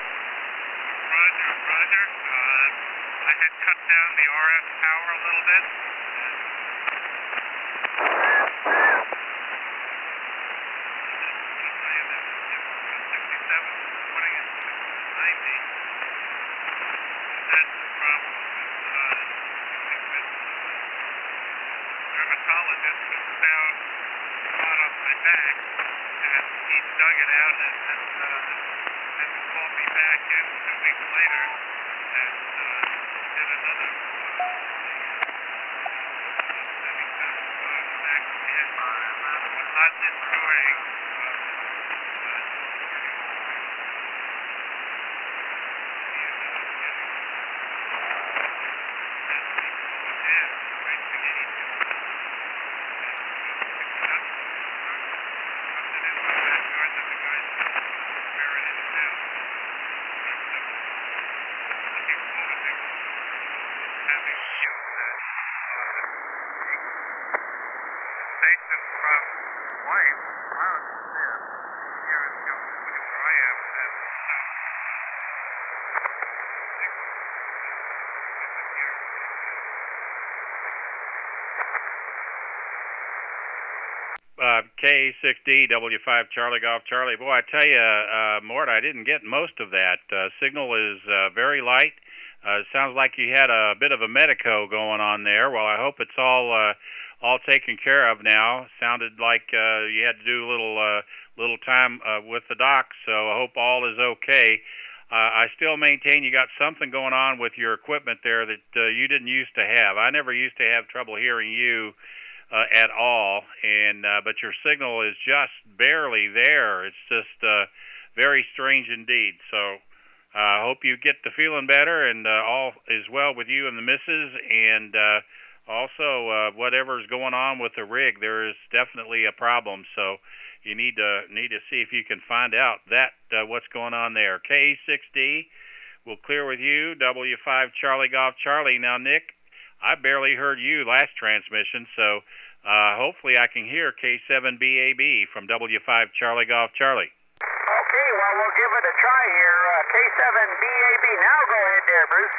Roger. I had cut down the RF power a little bit. I am at 67, putting it to 90. That's the problem with dermatologist. He found a spot on my back, and he dug it out and called me back in 2 weeks later, and K6D, W5 Charlie Golf Charlie. Boy, I tell you, Mort, I didn't get most of that. Signal is very light. Sounds like you had a bit of a medico going on there. Well, I hope it's all taken care of now. Sounded like you had to do a little time with the doc, so I hope all is okay. I still maintain you got something going on with your equipment there that you didn't used to have. I never used to have trouble hearing you at all, and but your signal is just barely there. It's just very strange indeed. So I hope you get to feeling better, and all is well with you and the missus, and also whatever's going on with the rig, there is definitely a problem. So you need to see if you can find out that what's going on there. K6D will clear with you. W5 Charlie Golf Charlie. Now, Nick, I barely heard you last transmission, so hopefully I can hear K7BAB from W5 Charlie Golf Charlie. Okay, well, we'll give it a try here. K7BAB. Now go ahead there, Bruce.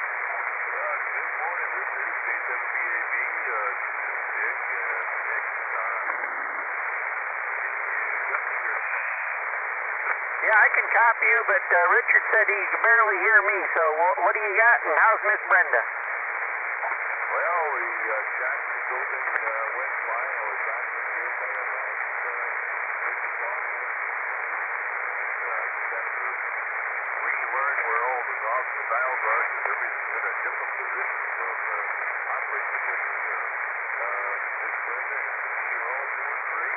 Good morning. This is K7BAB. Dick and Nick. Yeah, I can copy you, but Richard said he can barely hear me. So what do you got, and how's Miss Brenda? Well, the Jackson building went by. I was back in here by about 6 o'clock. Just have to relearn where all the knobs and dials are, because everything's in a different position from operating position here. Miss Brenda and me are all doing great.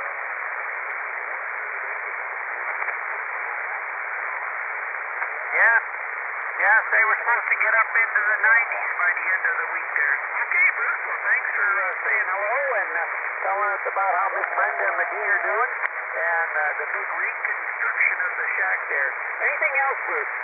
Yeah, they were supposed to get up into the 90s by the end of the week there. Okay, Bruce, well, thanks for saying hello and telling us about how Miss Brenda and McGee are doing and the big reconstruction of the shack there. Anything else, Bruce?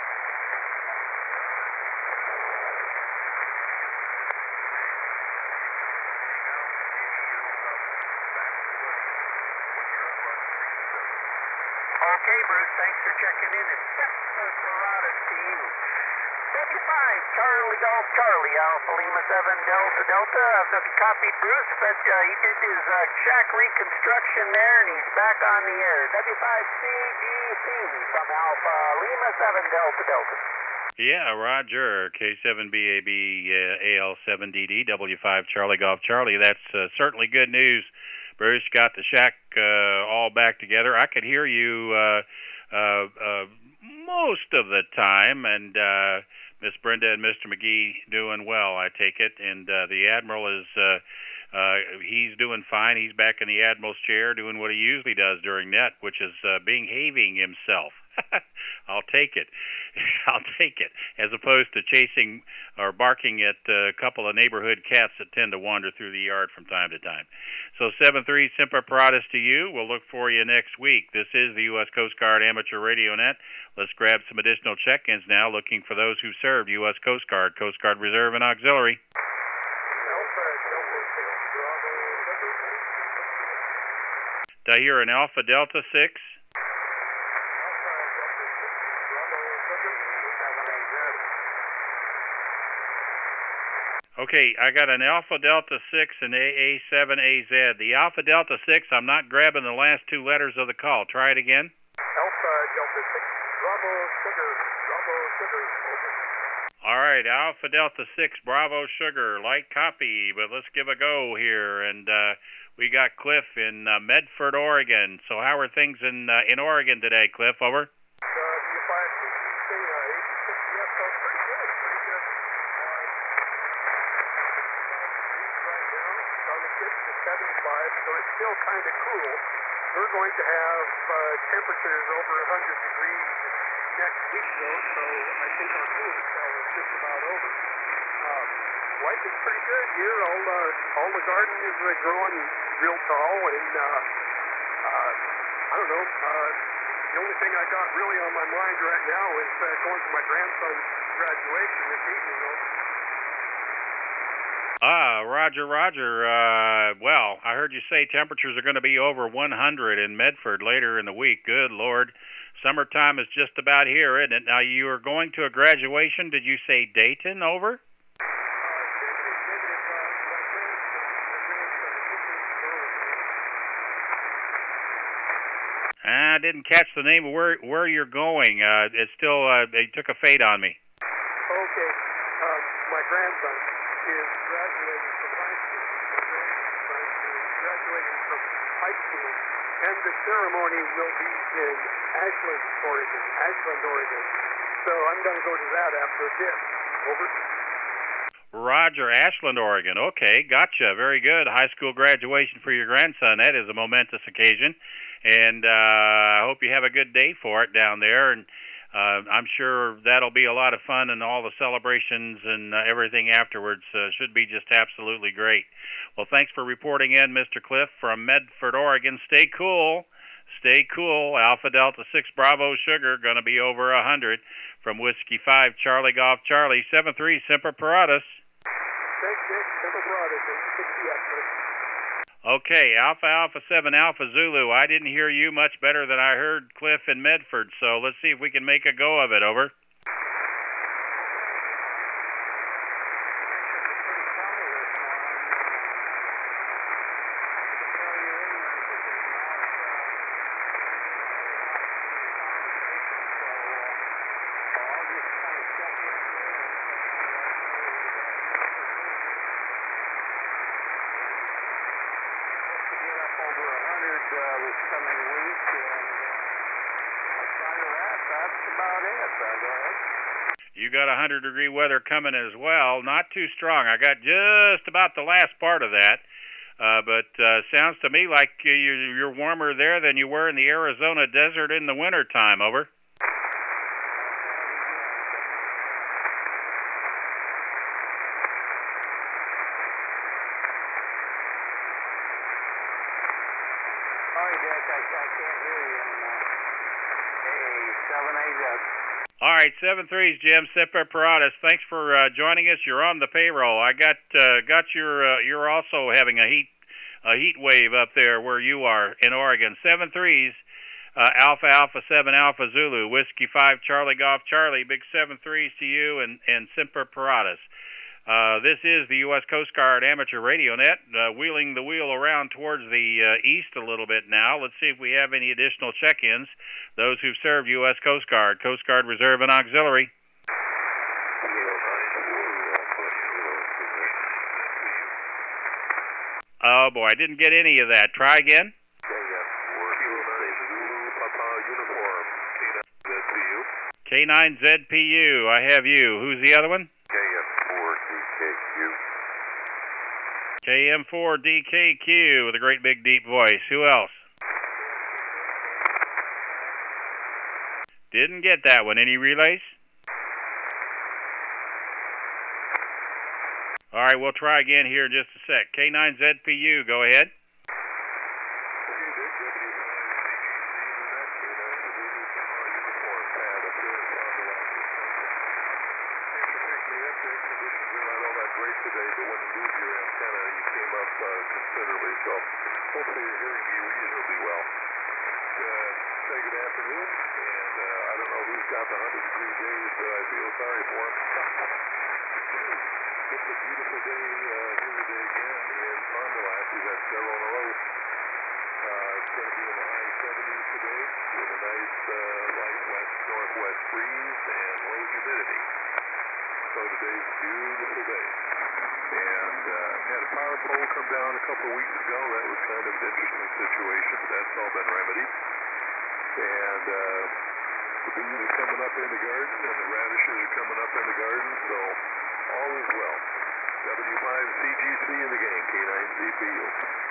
Okay, Bruce, thanks for checking in, and best Colorados to you. W5 Charlie Golf Charlie, Alpha Lima 7 Delta Delta. I've not copied Bruce, but he did his shack reconstruction there, and he's back on the air. W5CGC from Alpha Lima 7 Delta Delta. Yeah, Roger. K7BAB AL7DD W5 Charlie Golf Charlie. That's certainly good news. Bruce got the shack all back together. I could hear you most of the time, and Miss Brenda and Mr. McGee doing well, I take it. And the Admiral is he's doing fine. He's back in the Admiral's chair doing what he usually does during net, which is behaving himself. I'll take it. I'll take it, as opposed to chasing or barking at a couple of neighborhood cats that tend to wander through the yard from time to time. So 7-3 Semper Paratus to you. We'll look for you next week. This is the U.S. Coast Guard Amateur Radio Net. Let's grab some additional check-ins now, looking for those who served U.S. Coast Guard Reserve, and Auxiliary. Did I hear an Alpha Delta 6? Okay, I got an Alpha Delta 6 and AA7AZ. The Alpha Delta 6, I'm not grabbing the last two letters of the call. Try it again. Alpha Delta 6, Bravo Sugar, over. All right, Alpha Delta 6, Bravo Sugar, light copy, but let's give a go here. And we got Cliff in Medford, Oregon. So how are things in Oregon today, Cliff? Over. going to cool. We're going to have temperatures over 100 degrees next week, though, so I think our cooling spell is just about over. Life is pretty good here. All the garden is growing real tall, and I don't know. The only thing I got really on my mind right now is going to my grandson's graduation this evening, though. Roger. Well, I heard you say temperatures are going to be over 100 in Medford later in the week. Good Lord. Summertime is just about here, isn't it? Now, you are going to a graduation. Did you say Dayton, over? I didn't catch the name of where you're going. It's still, they took a fade on me. Okay. My grandson is graduating from high school. And the ceremony will be in Ashland, Oregon. So I'm going to go to that after a bit. Over. Roger, Ashland, Oregon. Okay, gotcha. Very good. High school graduation for your grandson. That is a momentous occasion. And I hope you have a good day for it down there. And I'm sure that'll be a lot of fun, and all the celebrations and everything afterwards should be just absolutely great. Well, thanks for reporting in, Mr. Cliff from Medford, Oregon. Stay cool. Alpha Delta 6 Bravo Sugar, going to be over 100 from Whiskey 5 Charlie Golf Charlie 73 Semper Paratus. Thanks, Nick. Semper Paratus. Okay, Alpha 7 Alpha Zulu. I didn't hear you much better than I heard Cliff in Medford, so let's see if we can make a go of it. Over. This coming week, and outside of that, that's about it. Go ahead. You got 100-degree weather coming as well. Not too strong. I got just about the last part of that, but sounds to me like you're warmer there than you were in the Arizona desert in the wintertime. Over. All right, 7-3's Jim Semper Paratus. Thanks for joining us. You're on the payroll. I got your. You're also having a heat wave up there where you are in Oregon. 7-3's Alpha 7 Alpha Zulu Whiskey 5 Charlie Golf Charlie. Big 7-3's to you and Semper Paratus. This is the U.S. Coast Guard Amateur Radio Net, wheeling the wheel around towards the east a little bit now. Let's see if we have any additional check-ins. Those who've served U.S. Coast Guard Reserve, and Auxiliary. Oh, boy, I didn't get any of that. Try again. K9ZPU, I have you. Who's the other one? KM4DKQ with a great big deep voice. Who else? Didn't get that one. Any relays? All right, we'll try again here in just a sec. K9ZPU, go ahead. Hopefully you're hearing me reasonably well. Say good afternoon, and I don't know who's got the 100-degree days, but I feel sorry for him. It's a beautiful day here today again in Fond du Lac. We've had several in a row. It's going to be in the high 70s today with a nice light west-northwest breeze and low humidity. So today's a beautiful day. And had a power pole come down a couple of weeks ago. That was kind of an interesting situation, but that's all been remedied. And the bees are coming up in the garden, and the radishes are coming up in the garden, so all is well. W5CGC in the game, K9ZPU.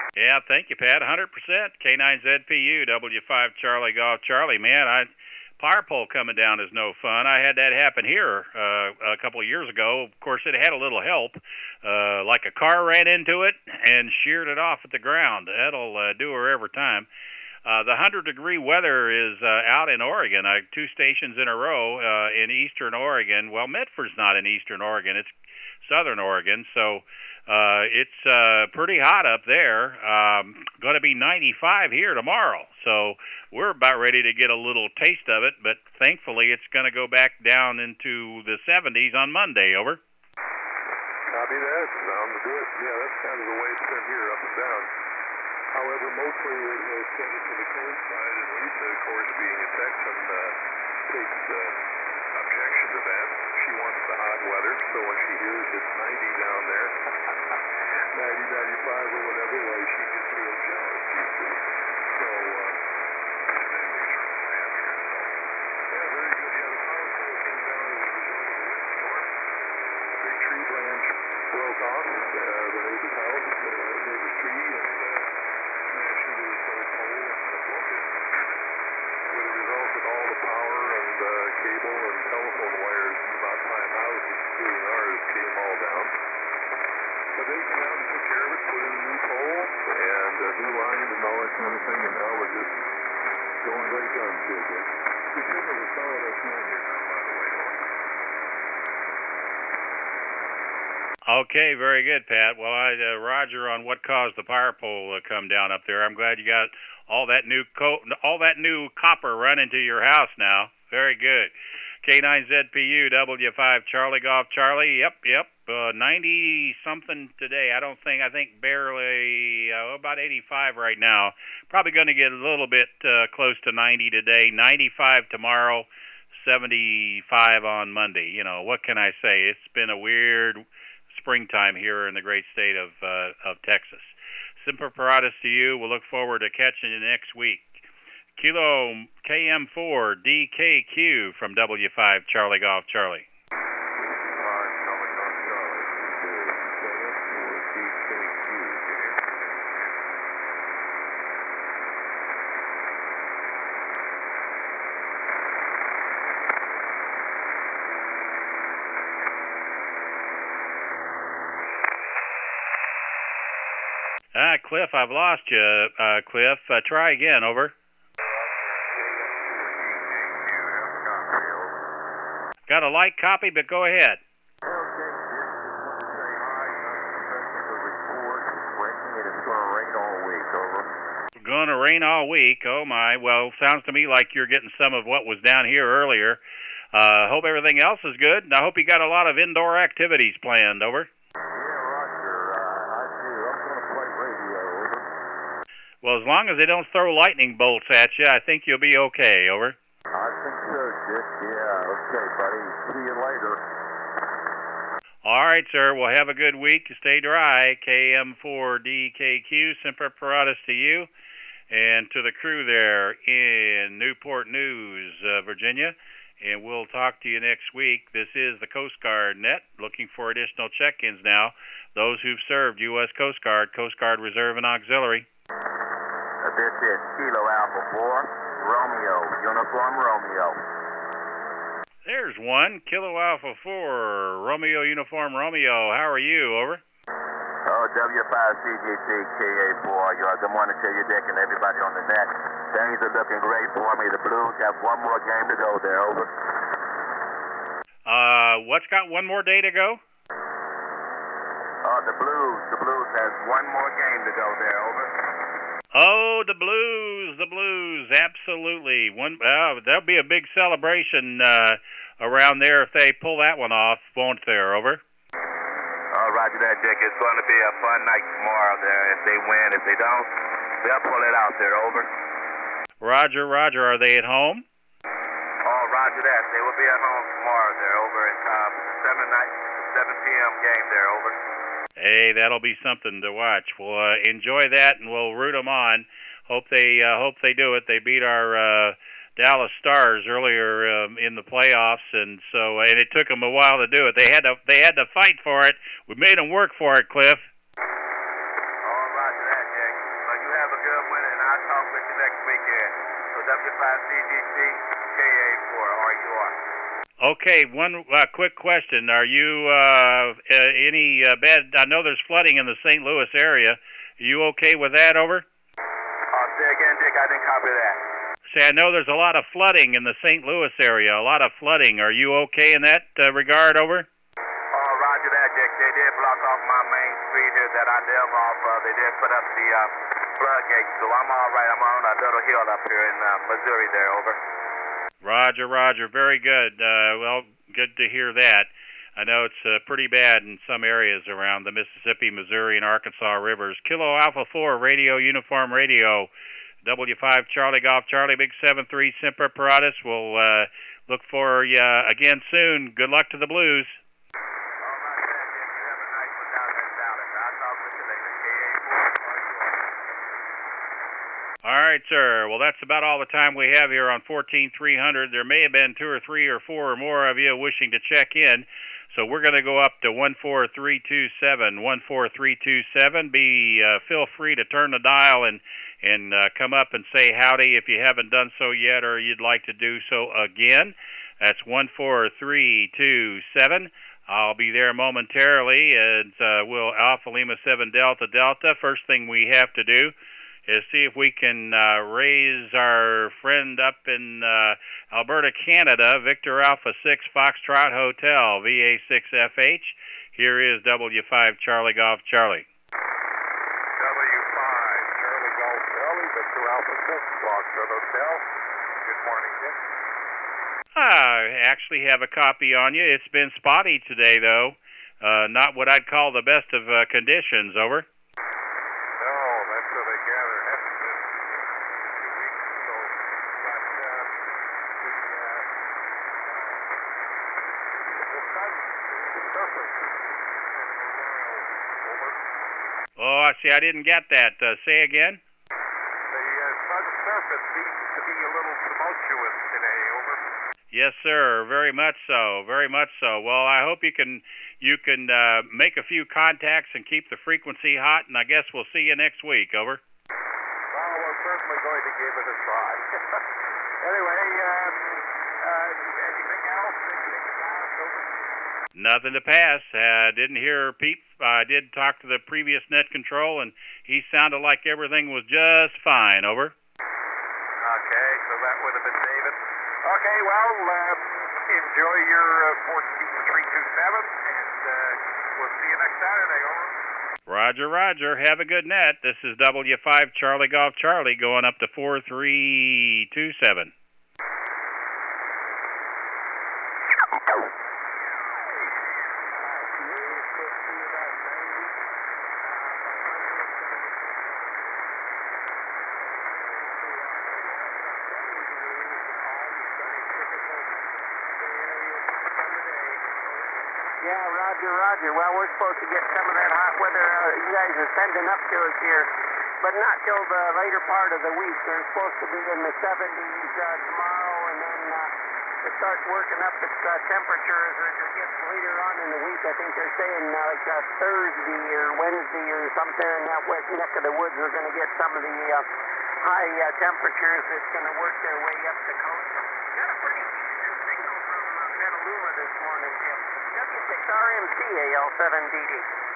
Yeah, thank you, Pat. 100%. K9ZPU, W5 Charlie Golf Charlie. Man, power pole coming down is no fun. I had that happen here a couple of years ago. Of course, it had a little help. Like a car ran into it and sheared it off at the ground. That'll do her every time. The 100-degree weather is out in Oregon. 2 stations in a row in eastern Oregon. Well, Medford's not in eastern Oregon. It's southern Oregon. So it's pretty hot up there. Going to be 95 here tomorrow. So we're about ready to get a little taste of it. But thankfully, it's going to go back down into the 70s on Monday. Over. Copy that. Sounds good. Yeah, that's kind of the way it's been here, up and down. However, mostly it has tended to the cold side, and Lisa, of course, being a Texan, takes objection to that. She wants the hot weather, so when she hears it's 90 down there, 90, 95 or whatever, well, she gets real jealous, you see. So, that makes her a little happier. So, yeah, very good. Yeah, the power pole came down as a result of a windstorm. A big tree branch broke off the neighbor's house, the neighbor's tree, and smashed into his whole pole and broke it. With a result that all the power and cable and telephone wires in about 5 houses, including ours, came all down. But they came out and took care of it, put in a new pole and new lines and all that kind of thing, and now we're just going right guns here, Dick. We should have a solid S9 here now, by the way. Okay, very good, Pat. Well, Roger on what caused the power pole to come down up there. I'm glad you got all that new copper running to your house now. Very good. K9ZPU, W5 Charlie Golf Charlie. Yep. 90 something today. I think barely about 85 right now. Probably going to get a little bit close to 90 today. 95 tomorrow. 75 on Monday. You know, what can I say? It's been a weird springtime here in the great state of Texas. Semper Paratus to you. We'll look forward to catching you next week. Kilo KM4 DKQ from W5 Charlie Golf Charlie. Cliff, I've lost you. Cliff, try again. Over. Got a light copy, but go ahead. Going to rain all week. Oh my. Well, sounds to me like you're getting some of what was down here earlier. Hope everything else is good. And I hope you got a lot of indoor activities planned. Over. Well, as long as they don't throw lightning bolts at you, I think you'll be okay. Over. I think so, Dick. Yeah, okay, buddy. See you later. All right, sir. Well, have a good week. Stay dry. KM4DKQ, Semper Paratus to you and to the crew there in Newport News, Virginia. And we'll talk to you next week. This is the Coast Guard Net, looking for additional check-ins now. Those who've served U.S. Coast Guard Reserve, and Auxiliary. This is Kilo Alpha 4, Romeo, Uniform Romeo. There's one. Kilo Alpha 4, Romeo, Uniform Romeo. How are you? Over. Oh, W5CGC, KA4. Good morning to you, Dick, and everybody on the net. Things are looking great for me. The Blues have one more game to go there. Over. What's got one more day to go? The Blues has one more game to go there. Over. Oh, the Blues, absolutely. There'll be a big celebration around there if they pull that one off, won't there? Over. Roger that, Dick. It's going to be a fun night tomorrow there. If they win, if they don't, they'll pull it out there. Over. Roger. Are they at home? Oh, roger that. They will be at home tomorrow there. Over at 7 p.m. game there. Over. Hey, that'll be something to watch. We'll enjoy that, and we'll root them on. Hope they do it. They beat our Dallas Stars earlier in the playoffs, and it took them a while to do it. They had to fight for it. We made them work for it, Cliff. Oh, roger that, Dick. talk with you next weekend. So W5CGC, KA4, RUR. Okay, one quick question. Are you any bad? I know there's flooding in the St. Louis area. Are you okay with that? Over. Say again, Dick. I didn't copy that. Say, I know there's a lot of flooding in the St. Louis area. A lot of flooding. Are you okay in that regard? Over. Oh, roger that, Dick. They did block off my main street here that I live off. They did put up the floodgates, so I'm all right. I'm on a little hill up here in Missouri there. Over. Roger, Roger. Very good. Well, good to hear that. I know it's pretty bad in some areas around the Mississippi, Missouri, and Arkansas rivers. Kilo Alpha 4, Radio, Uniform Radio, W5 Charlie Golf Charlie, Big 7-3, Semper Paratus. We'll look for you again soon. Good luck to the Blues. All right, sir. Well, that's about all the time we have here on 14300. There may have been 2 or 3 or 4 or more of you wishing to check in. So we're going to go up to 14327, 14327. Feel free to turn the dial and come up and say howdy if you haven't done so yet or you'd like to do so again. That's 14327. I'll be there momentarily, and we'll Alpha Lima 7 Delta Delta. First thing we have to do is see if we can raise our friend up in Alberta, Canada, Victor Alpha 6 Foxtrot Hotel, VA6FH. Here is W5 Charlie Golf Charlie. W5 Charlie Golf Charlie, Victor Alpha 6 Foxtrot Hotel. Good morning, Dick. I actually have a copy on you. It's been spotty today, though. Not what I'd call the best of conditions. Over. Oh, I see. I didn't get that. Say again. The sun's surface seems to be a little tumultuous today. Over. Yes, sir. Very much so. Very much so. Well, I hope you can make a few contacts and keep the frequency hot, and I guess we'll see you next week. Over. Well, we're certainly going to give it a try. Anyway, anything else? Over? Nothing to pass. Didn't hear Pete. I did talk to the previous net control, and he sounded like everything was just fine. Over. Okay, so that would have been David. Okay, well, enjoy your 14327, and we'll see you next Saturday. Over. Roger, Roger. Have a good net. This is W5 Charlie Golf Charlie going up to 4327. Roger. Well, we're supposed to get some of that hot weather you guys are sending up to us here, but not till the later part of the week. They're supposed to be in the 70s tomorrow, and then it starts working up its temperature as it gets later on in the week. I think they're saying like Thursday or Wednesday or something in that west neck of the woods, we're going to get some of the high temperatures that's going to work their way up the coast. Got a pretty decent signal from Petaluma this morning, Jim. W6RMC AL7DD.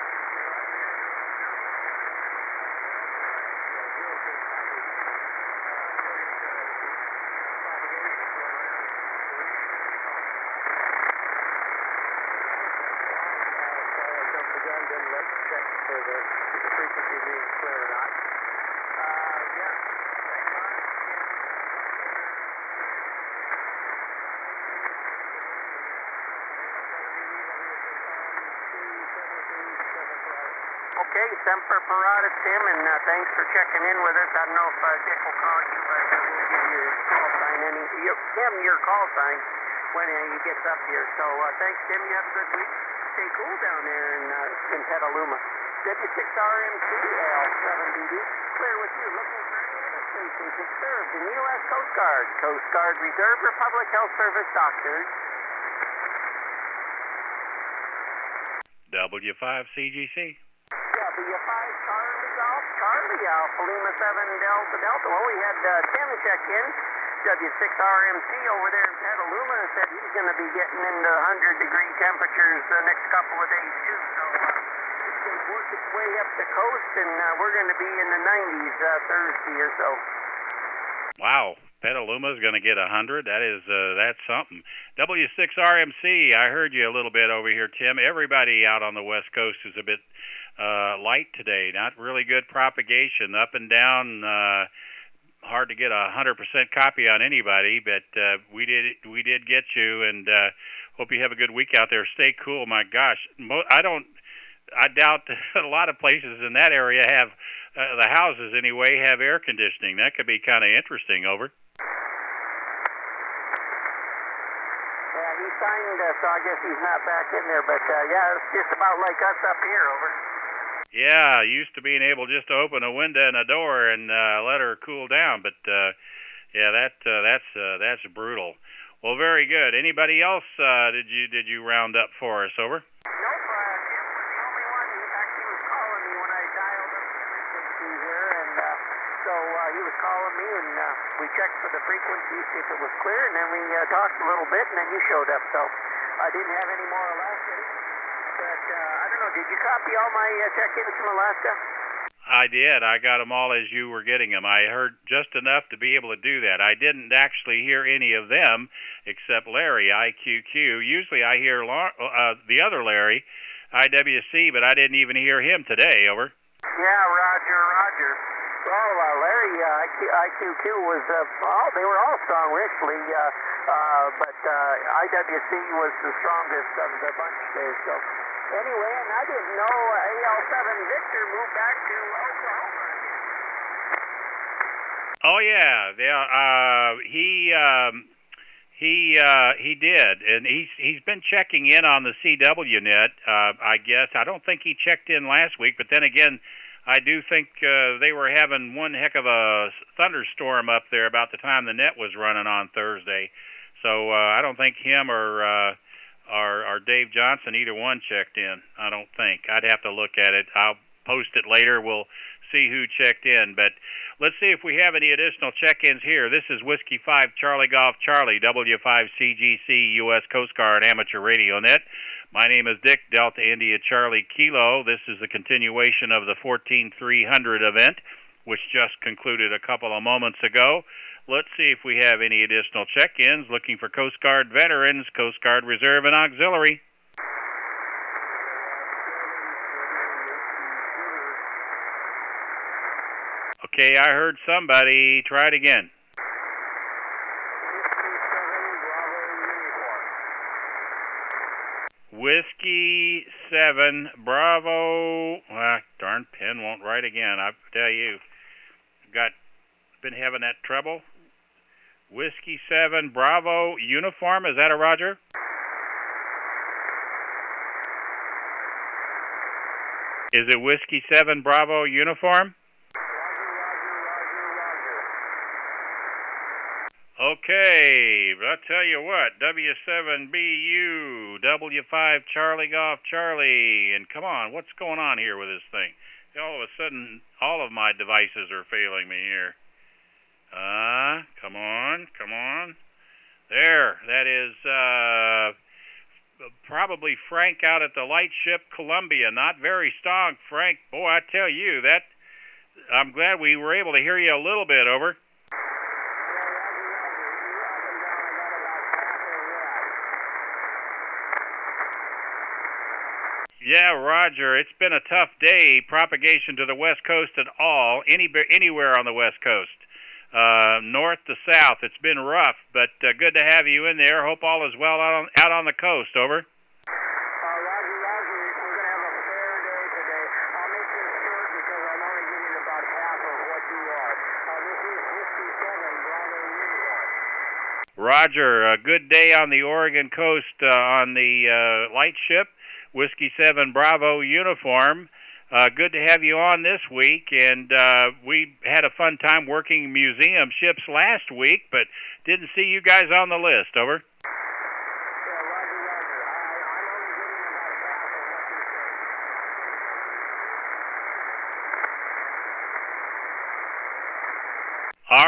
Okay, Semper Paratus, Tim, and thanks for checking in with us. I don't know if Dick will call you, but we'll give you your call sign. Your call sign when he gets up here. So thanks, Tim. You have a good week. Stay cool down there in Petaluma. W6RMC AL7DD. Clear with you. Looking for any other stations that serve the U.S. Coast Guard, Coast Guard Reserve, or Public Health Service doctors. W5 CGC. W5 Charlie Golf Charlie Alpha Lima 7 Delta Delta. Well, we had Tim check in, W6RMC over there in Petaluma, and said he's going to be getting into 100-degree temperatures the next couple of days, too. So it's going to work its way up the coast, and we're going to be in the 90s Thursday or so. Wow. Petaluma's going to get 100. That's something. W6RMC, I heard you a little bit over here, Tim. Everybody out on the West Coast is a bit light today. Not really good propagation, up and down. Hard to get a 100% copy on anybody, but we did get you, and hope you have a good week out there. Stay cool. My gosh, I doubt a lot of places in that area have the houses anyway have air conditioning. That could be kind of interesting. Over. He signed, so I guess he's not back in there, but yeah, it's just about like us up here, over. Yeah, used to being able just to open a window and a door and let her cool down, but yeah, that's brutal. Well, very good. Anybody else did you round up for us, over? Nope, Tim was the only one. He actually was calling me when I dialed up the frequency here, and so he was calling me, and we checked for the frequency, see if it was clear, and then we talked a little bit, and then you showed up. So I didn't have any more Alaska, but I don't know. Did you copy all my check-ins from Alaska? I did. I got them all as you were getting them. I heard just enough to be able to do that. I didn't actually hear any of them except Larry, IQQ. Usually I hear the other Larry, IWC, but I didn't even hear him today. Over. Yeah, Roger. Well, Larry, IQQ was, they were all strong, actually, but IWC was the strongest of the bunch there. So anyway, and I didn't know AL7 Victor moved back to Oklahoma. Oh yeah, he did, and he's been checking in on the CW net. I guess I don't think he checked in last week, but then again, I do think they were having one heck of a thunderstorm up there about the time the net was running on Thursday. So I don't think him or Dave Johnson, either one checked in. I don't think. I'd have to look at it. I'll post it later. We'll see who checked in. But let's see if we have any additional check-ins here. This is Whiskey 5 Charlie Golf Charlie, W5CGC, U.S. Coast Guard Amateur Radio Net. My name is Dick, Delta India Charlie Kilo. This is the continuation of the 14300 event, which just concluded a couple of moments ago. Let's see if we have any additional check-ins looking for Coast Guard veterans, Coast Guard Reserve, and Auxiliary. Okay, I heard somebody. Try it again. Whiskey 7 Bravo. Darn pen won't write again. I tell you, been having that trouble. Whiskey 7 Bravo Uniform. Is that a Roger? Is it Whiskey 7 Bravo Uniform? Okay, I'll tell you what, W7BU, W5 Charlie Golf Charlie, and come on, what's going on here with this thing? All of a sudden, all of my devices are failing me here. Come on. There, that is probably Frank out at the lightship Columbia. Not very strong, Frank. Boy, I tell you, I'm glad we were able to hear you a little bit, over. Yeah, Roger, it's been a tough day, propagation to the West Coast at all, anywhere on the West Coast. North to south, it's been rough, but good to have you in there. Hope all is well out on the coast, over. Roger, we're going to have a fair day today. I'll make this short because I'm only getting about half of what you are. This is Whiskey 7, Bravo Uniform. Roger, a good day on the Oregon coast on the lightship. Whiskey 7 Bravo Uniform. Good to have you on this week, and we had a fun time working museum ships last week, but didn't see you guys on the list, over.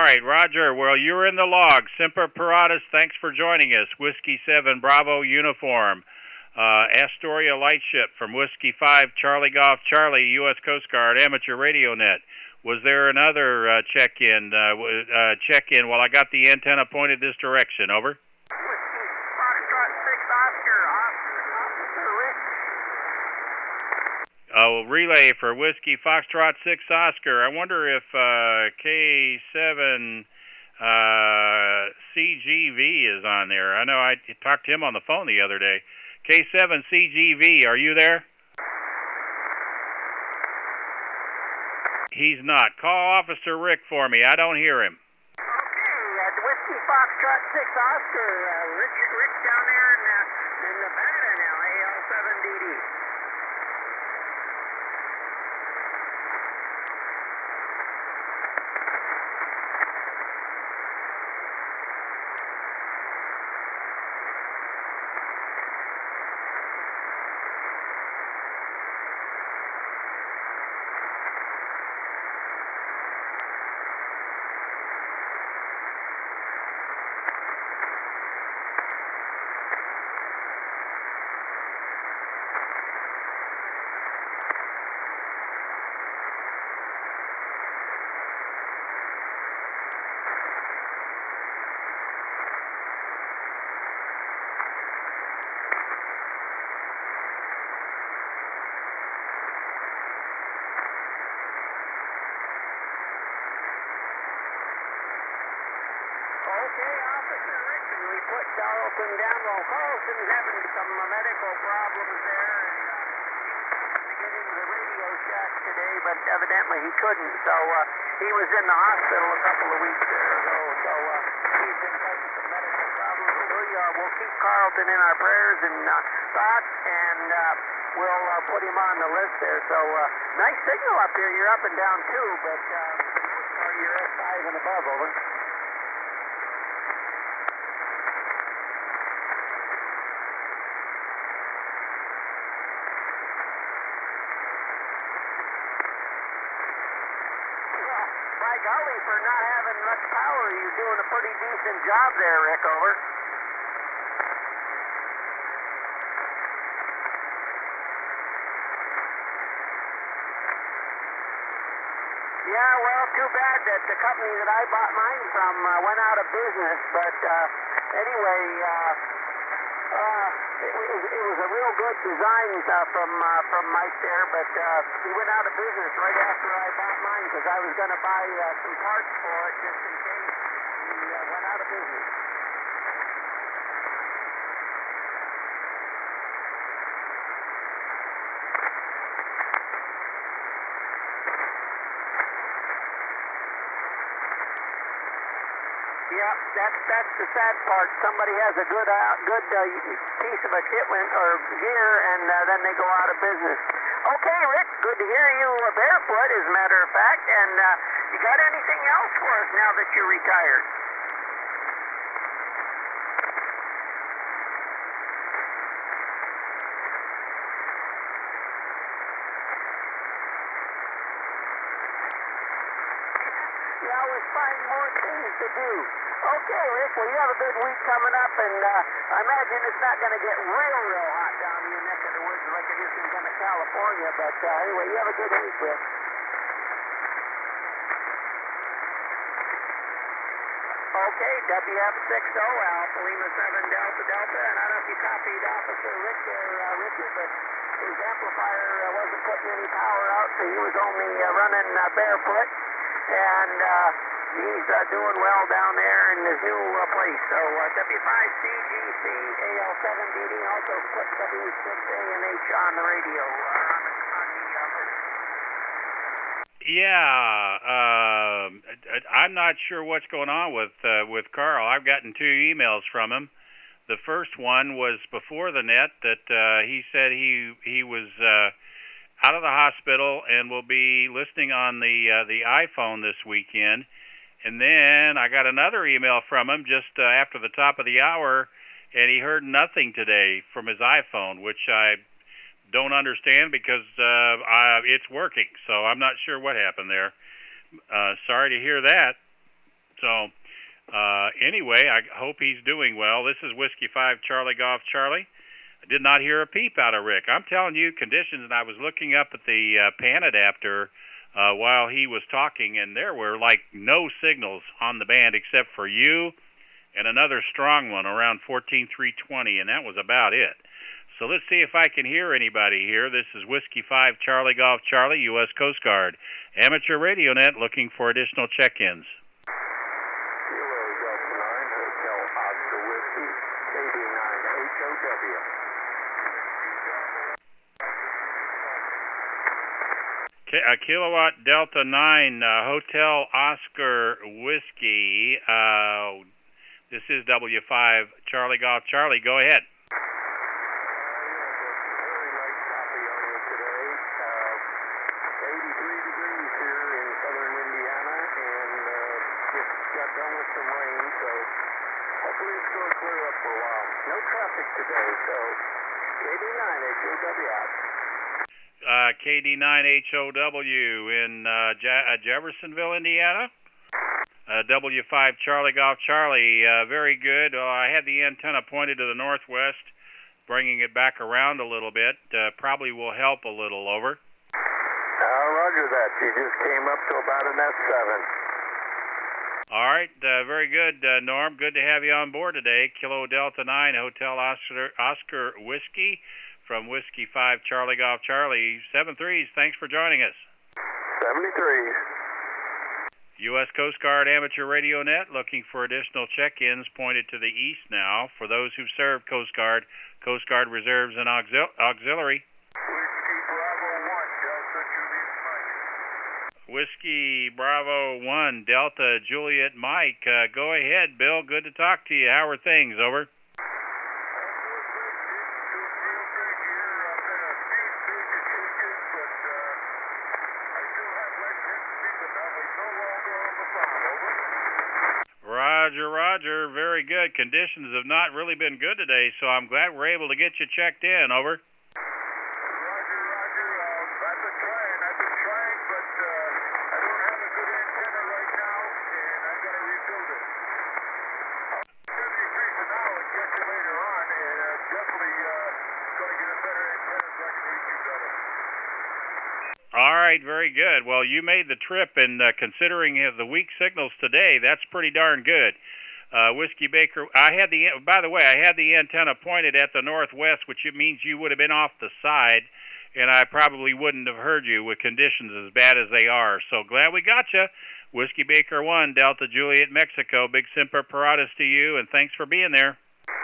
right, Roger. Well, you're in the log. Semper Paratus, thanks for joining us. Whiskey 7 Bravo uniform. Astoria Lightship from Whiskey 5 Charlie Golf Charlie, U.S. Coast Guard Amateur Radio Net. Was there another check-in? Well, I got the antenna pointed this direction. Over. Foxtrot 6 Oscar, Officer Rick. Relay for Whiskey Foxtrot 6 Oscar. I wonder if K7 CGV is on there. I know I talked to him on the phone the other day. K7 CGV, are you there? He's not. Call Officer Rick for me. I don't hear him. Okay, Whiskey Foxtrot 6 Oscar. Rick down there in Nevada now, AL7DD. Okay, Officer Rick, and we put Charlton down. Well, Carlson's having some medical problems there, and to get into the Radio Shack today, but evidently he couldn't. So he was in the hospital a couple of weeks ago. So he's been fighting some medical problems. We'll keep Carlton in our prayers and thoughts, and we'll put him on the list there. So nice signal up here. You're up and down too, but you're S5 and above. Over. By golly, for not having much power, you're doing a pretty decent job there, Rick. Over. Yeah, well, too bad that the company that I bought mine from went out of business. But anyway, it was a real good design from Mike there, but he went out of business right after I bought mine because I was going to buy some parts for it just in case. He went out of business. Yeah, that's the sad part. Somebody has a good piece of equipment or gear, and then they go out of business. Okay, Rick, good to hear you barefoot, as a matter of fact. And you got anything else for us now that you're retired? You always find more things to do. Okay, Rick, well, you have a good week coming up, and I imagine it's not going to get real hot down in your neck of the woods like it is in California, but anyway, you have a good week, Rick. Okay, WF60, Alpha Lima 7 Delta Delta, and I don't know if you copied Officer Rick there, Richard, but his amplifier wasn't putting any power out, so he was only running barefoot. And he's doing well down there in his new place. So W5CGC AL7DD also put W6ANH on the radio. Yeah, I'm not sure what's going on with Carl. I've gotten 2 emails from him. The first one was before the net that he said he was out of the hospital and will be listening on the iPhone this weekend. And then I got another email from him just after the top of the hour, and he heard nothing today from his iPhone, which I don't understand because it's working. So I'm not sure what happened there. Sorry to hear that. So anyway, I hope he's doing well. This is Whiskey 5 Charlie Golf Charlie. I did not hear a peep out of Rick. I'm telling you, conditions, and I was looking up at the pan adapter while he was talking, and there were like no signals on the band except for you and another strong one around 14320, and that was about it. So let's see if I can hear anybody here. This is Whiskey 5 Charlie Golf Charlie, U.S. Coast Guard Amateur Radio Net, looking for additional check-ins. Kilowatt Delta 9, Hotel Oscar Whiskey. This is W5 Charlie Golf Charlie. Go ahead. KD9HOW in Jeffersonville, Indiana. W5 Charlie Golf Charlie, very good. I had the antenna pointed to the northwest, bringing it back around a little bit. Probably will help a little, over. Roger that. You just came up to about an S7. All right, very good, Norm. Good to have you on board today. Kilo Delta 9, Hotel Oscar Whiskey. From Whiskey 5 Charlie Golf Charlie, 73s, thanks for joining us. 73s. U.S. Coast Guard Amateur Radio Net, looking for additional check-ins pointed to the east now for those who've served Coast Guard Reserves, and Auxiliary. Whiskey Bravo 1, Delta Juliet Mike. Go ahead, Bill. Good to talk to you. How are things? Over. Roger. Very good. Conditions have not really been good today, so I'm glad we're able to get you checked in. Over. Roger. I've been trying, but I don't have a good antenna right now, and I've got to rebuild it. 73 for now and get you later on, and definitely going to get a better antenna so I can reach you better. All right, very good. Well, you made the trip, and considering the weak signals today, that's pretty darn good. Whiskey Baker, by the way, I had the antenna pointed at the northwest, which means you would have been off the side, and I probably wouldn't have heard you with conditions as bad as they are. So glad we got you. Whiskey Baker 1, Delta Juliet, Mexico. Big Semper Paratus to you, and thanks for being there.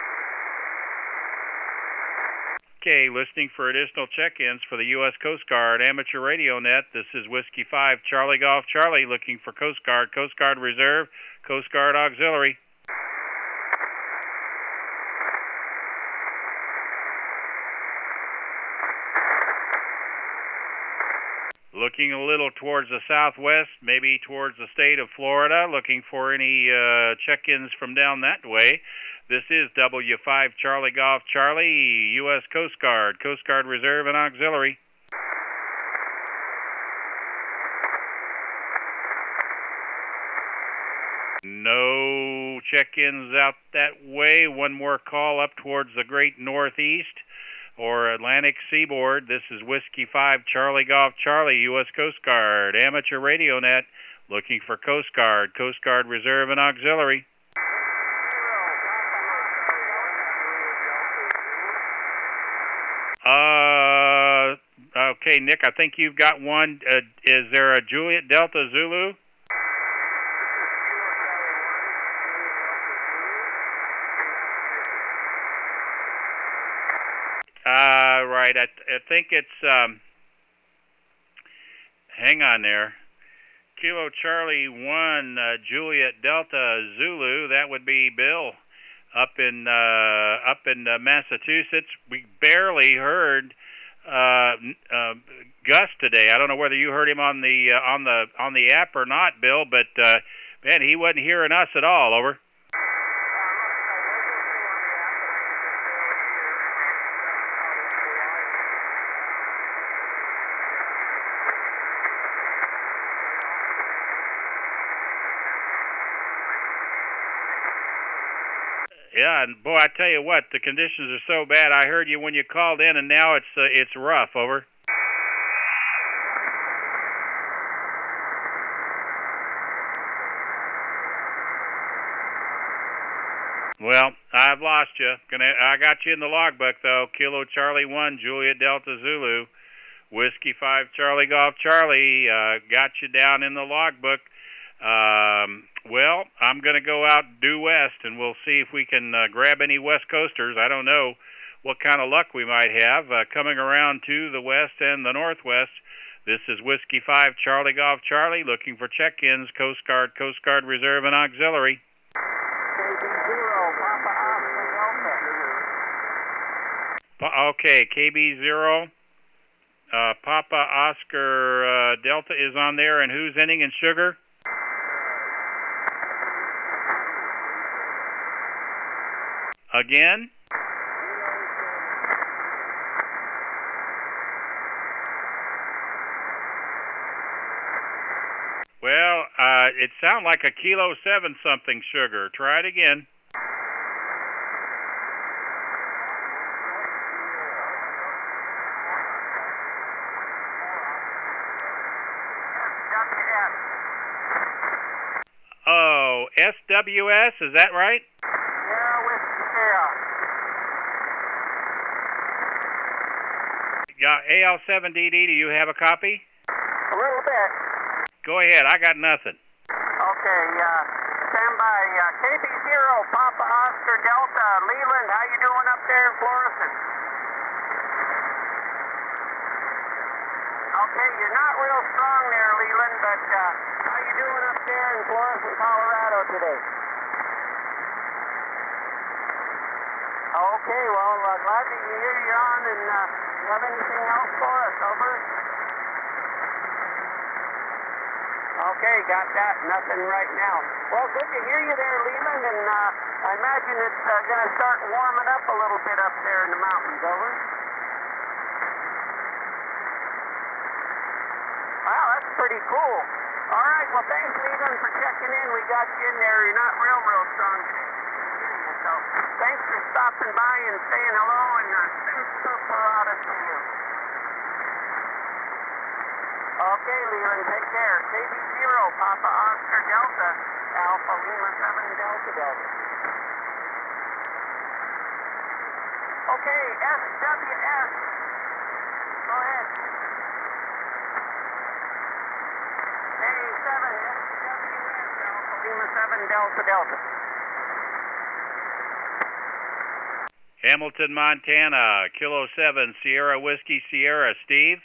Okay, listening for additional check-ins for the U.S. Coast Guard Amateur Radio Net. This is Whiskey 5 Charlie Golf Charlie, looking for Coast Guard Reserve, Coast Guard Auxiliary. Looking a little towards the southwest, maybe towards the state of Florida, looking for any check-ins from down that way. This is W5 Charlie Golf Charlie, U.S. Coast Guard Reserve, and Auxiliary. No check-ins out that way. One more call up towards the great northeast or Atlantic seaboard. This is Whiskey 5 Charlie Golf Charlie, U.S. Coast Guard Amateur Radio Net, looking for Coast Guard Reserve, and Auxiliary. Okay, Nick, I think you've got one. Is there a Juliet Delta Zulu? Right. I think it's, hang on there. Kilo Charlie 1, Juliet Delta Zulu. That would be Bill up in Massachusetts. We barely heard Gus today. I don't know whether you heard him on the app or not, Bill, but man, he wasn't hearing us at all. Over. Yeah, and boy, I tell you what, the conditions are so bad. I heard you when you called in, and now it's rough. Over. Well, I've lost you. I got you in the logbook though. Kilo Charlie 1, Juliet Delta Zulu, Whiskey 5, Charlie Golf Charlie. Got you down in the logbook. Well, I'm going to go out due west, and we'll see if we can grab any West Coasters. I don't know what kind of luck we might have coming around to the west and the northwest. This is Whiskey 5, Charlie Golf Charlie, looking for check-ins, Coast Guard Reserve, and Auxiliary. Okay, KB0, Papa Oscar Delta is on there, and who's ending in sugar? Again? Well, it sounded like a Kilo 7 something sugar. Try it again. Oh, SWS, is that right? Yeah, Whiskey Sierra. Yeah, AL7DD, do you have a copy? A little bit. Go ahead, I got nothing. Okay, stand by. KB0, Papa Oscar Delta, Leland, how you doing up there in Florissant? Okay, you're not real strong there, Leland, but how you doing up there in Florissant, Colorado today? Okay, well, glad that you hear you're on, and you have anything else for us, over? Okay, got that. Nothing right now. Well, good to hear you there, Leland, and I imagine it's going to start warming up a little bit up there in the mountains, over? Wow, that's pretty cool. All right, well, thanks, Leland, for checking in. We got you in there. You're not real strong today. So thanks for stopping by and saying hello, and super to you. Okay, Leland, take care. KB0, Papa Oscar Delta, Alpha Lima 7 Delta Delta. Okay, SWS. Go ahead. A7 SWS, Alpha Lima 7 Delta Delta. Hamilton, Montana, Kilo 7, Sierra Whiskey Sierra. Steve?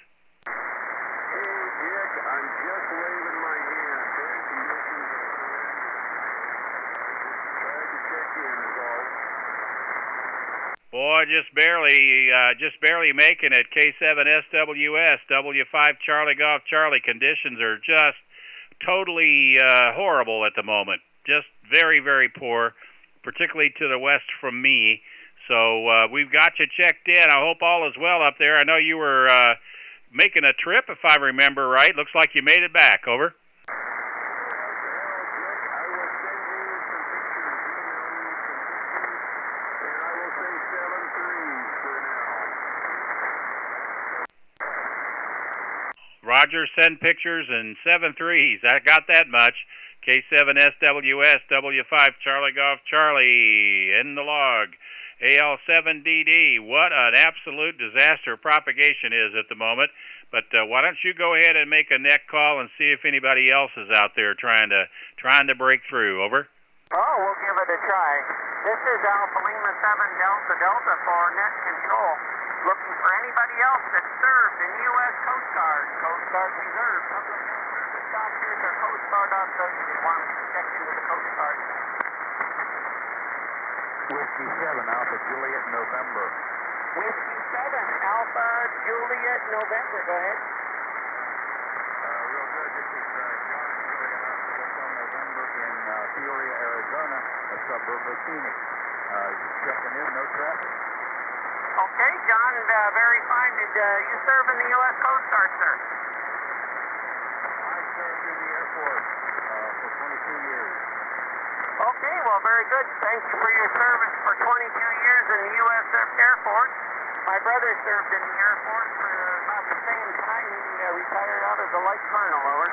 Boy, just barely making it. K7SWS, W5 Charlie Golf Charlie. Conditions are just totally horrible at the moment. Just very poor, particularly to the west from me. So we've got you checked in. I hope all is well up there. I know you were making a trip, if I remember right. Looks like you made it back. Over. Roger, send pictures and 7 3s. I got that much. K7SWS, W5 Charlie Golf Charlie in the log. AL7DD. What an absolute disaster propagation is at the moment. But why don't you go ahead and make a net call and see if anybody else is out there trying to break through. Over. Oh, we'll give it a try. This is Alpha Lima 7 Delta Delta for net control. Looking for anybody else that served in U.S. Coast Guard, Coast Guard Reserve, public service doctors, or Coast Guard authorities want to check into the Coast Guard. Whiskey 7, Alpha Juliet, November. Whiskey 7, Alpha Juliet, November. Go ahead. Real good. This is John Juliet, Alpha Hotel, November in Peoria, Arizona, a suburb of Phoenix. Checking in, no traffic. Okay, John, very fine. Did you serve in the U.S. Coast Guard, sir? I served in the Air Force for 22 years. Okay, well, very good. Thank you for your service for 22 years in the U.S. Air Force. My brother served in the Air Force for about the same time. He retired out as a light colonel, over.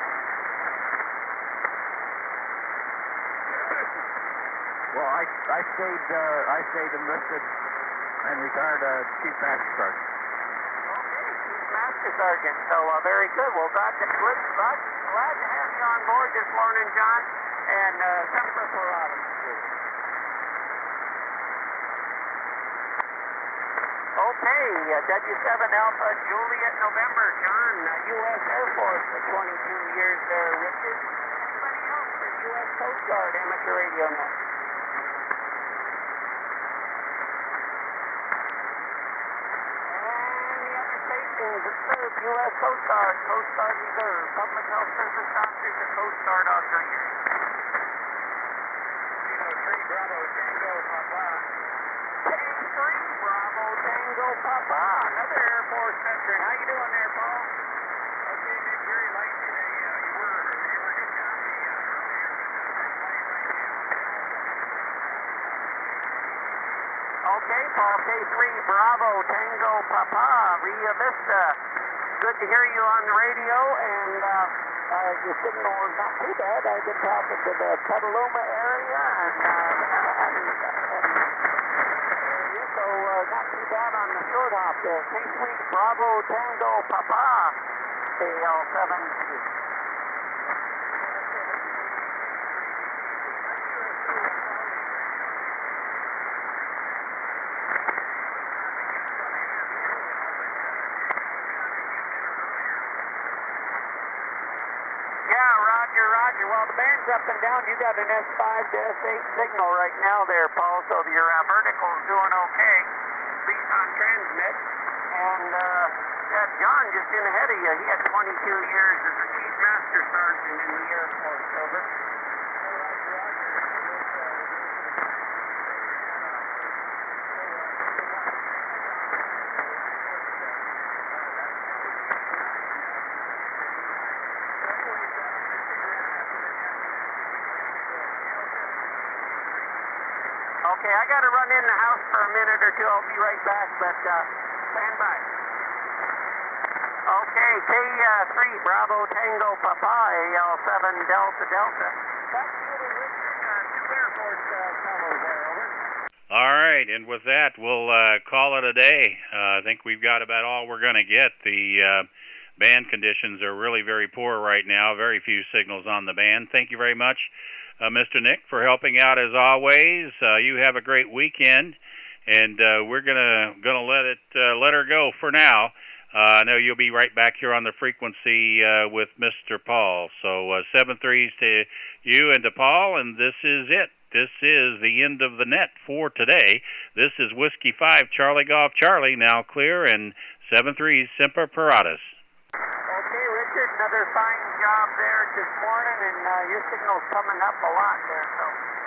Well, I stayed enlisted and retired Chief Master Sergeant. Okay, Chief Master Sergeant. So very good. Well, glad to have you on board this morning, John. And Semper Paratus. Okay, W7 Alpha Juliet November, John, U.S. Air Force for 22 years there, Richard. Anybody else for U.S. Coast Guard Amateur Radio Net? Any other stations that serve U.S. Coast Guard Reserve, Public Health Service Officers, or Coast Guard Auxiliaries? Kilo 3 Bravo Tango Papa. K3 Bravo Tango Papa, another Air Force veteran. How you doing there, Paul? Okay, Nick, very light today. You were just down me earlier, but light right now. Okay, Paul, K3 Bravo Tango Papa, Rio Vista. Good to hear you on the radio, and your signal is not too bad. I've been talking to the Petaluma area, and so not too bad on the short hop there. K3 Bravo Tango Papa, AL7. Roger. Well, the band's up and down. You got an S5 to S8 signal right now there, Paul, so your vertical's doing okay, at least on transmit. And John just in ahead of you. He had 22 years as a Chief Master Sergeant in the Air Force, over. Okay, I got to run in the house for a minute or two. I'll be right back, but stand by. Okay, K3 Bravo Tango Papa, AL7 Delta Delta. Back to you, Richard. Two Air Force fellows there, over. All right, and with that, we'll call it a day. I think we've got about all we're going to get. The band conditions are really very poor right now. Very few signals on the band. Thank you very much, Mr. Nick, for helping out as always. You have a great weekend, and we're gonna let her go for now. I know you'll be right back here on the frequency with Mr. Paul. So 7-3s to you and to Paul, and this is it. This is the end of the net for today. This is Whiskey 5 Charlie Golf Charlie, now clear, and 7-3s Semper Paratus. Okay, Richard, another fine job there this morning, and your signal's coming up a lot there, so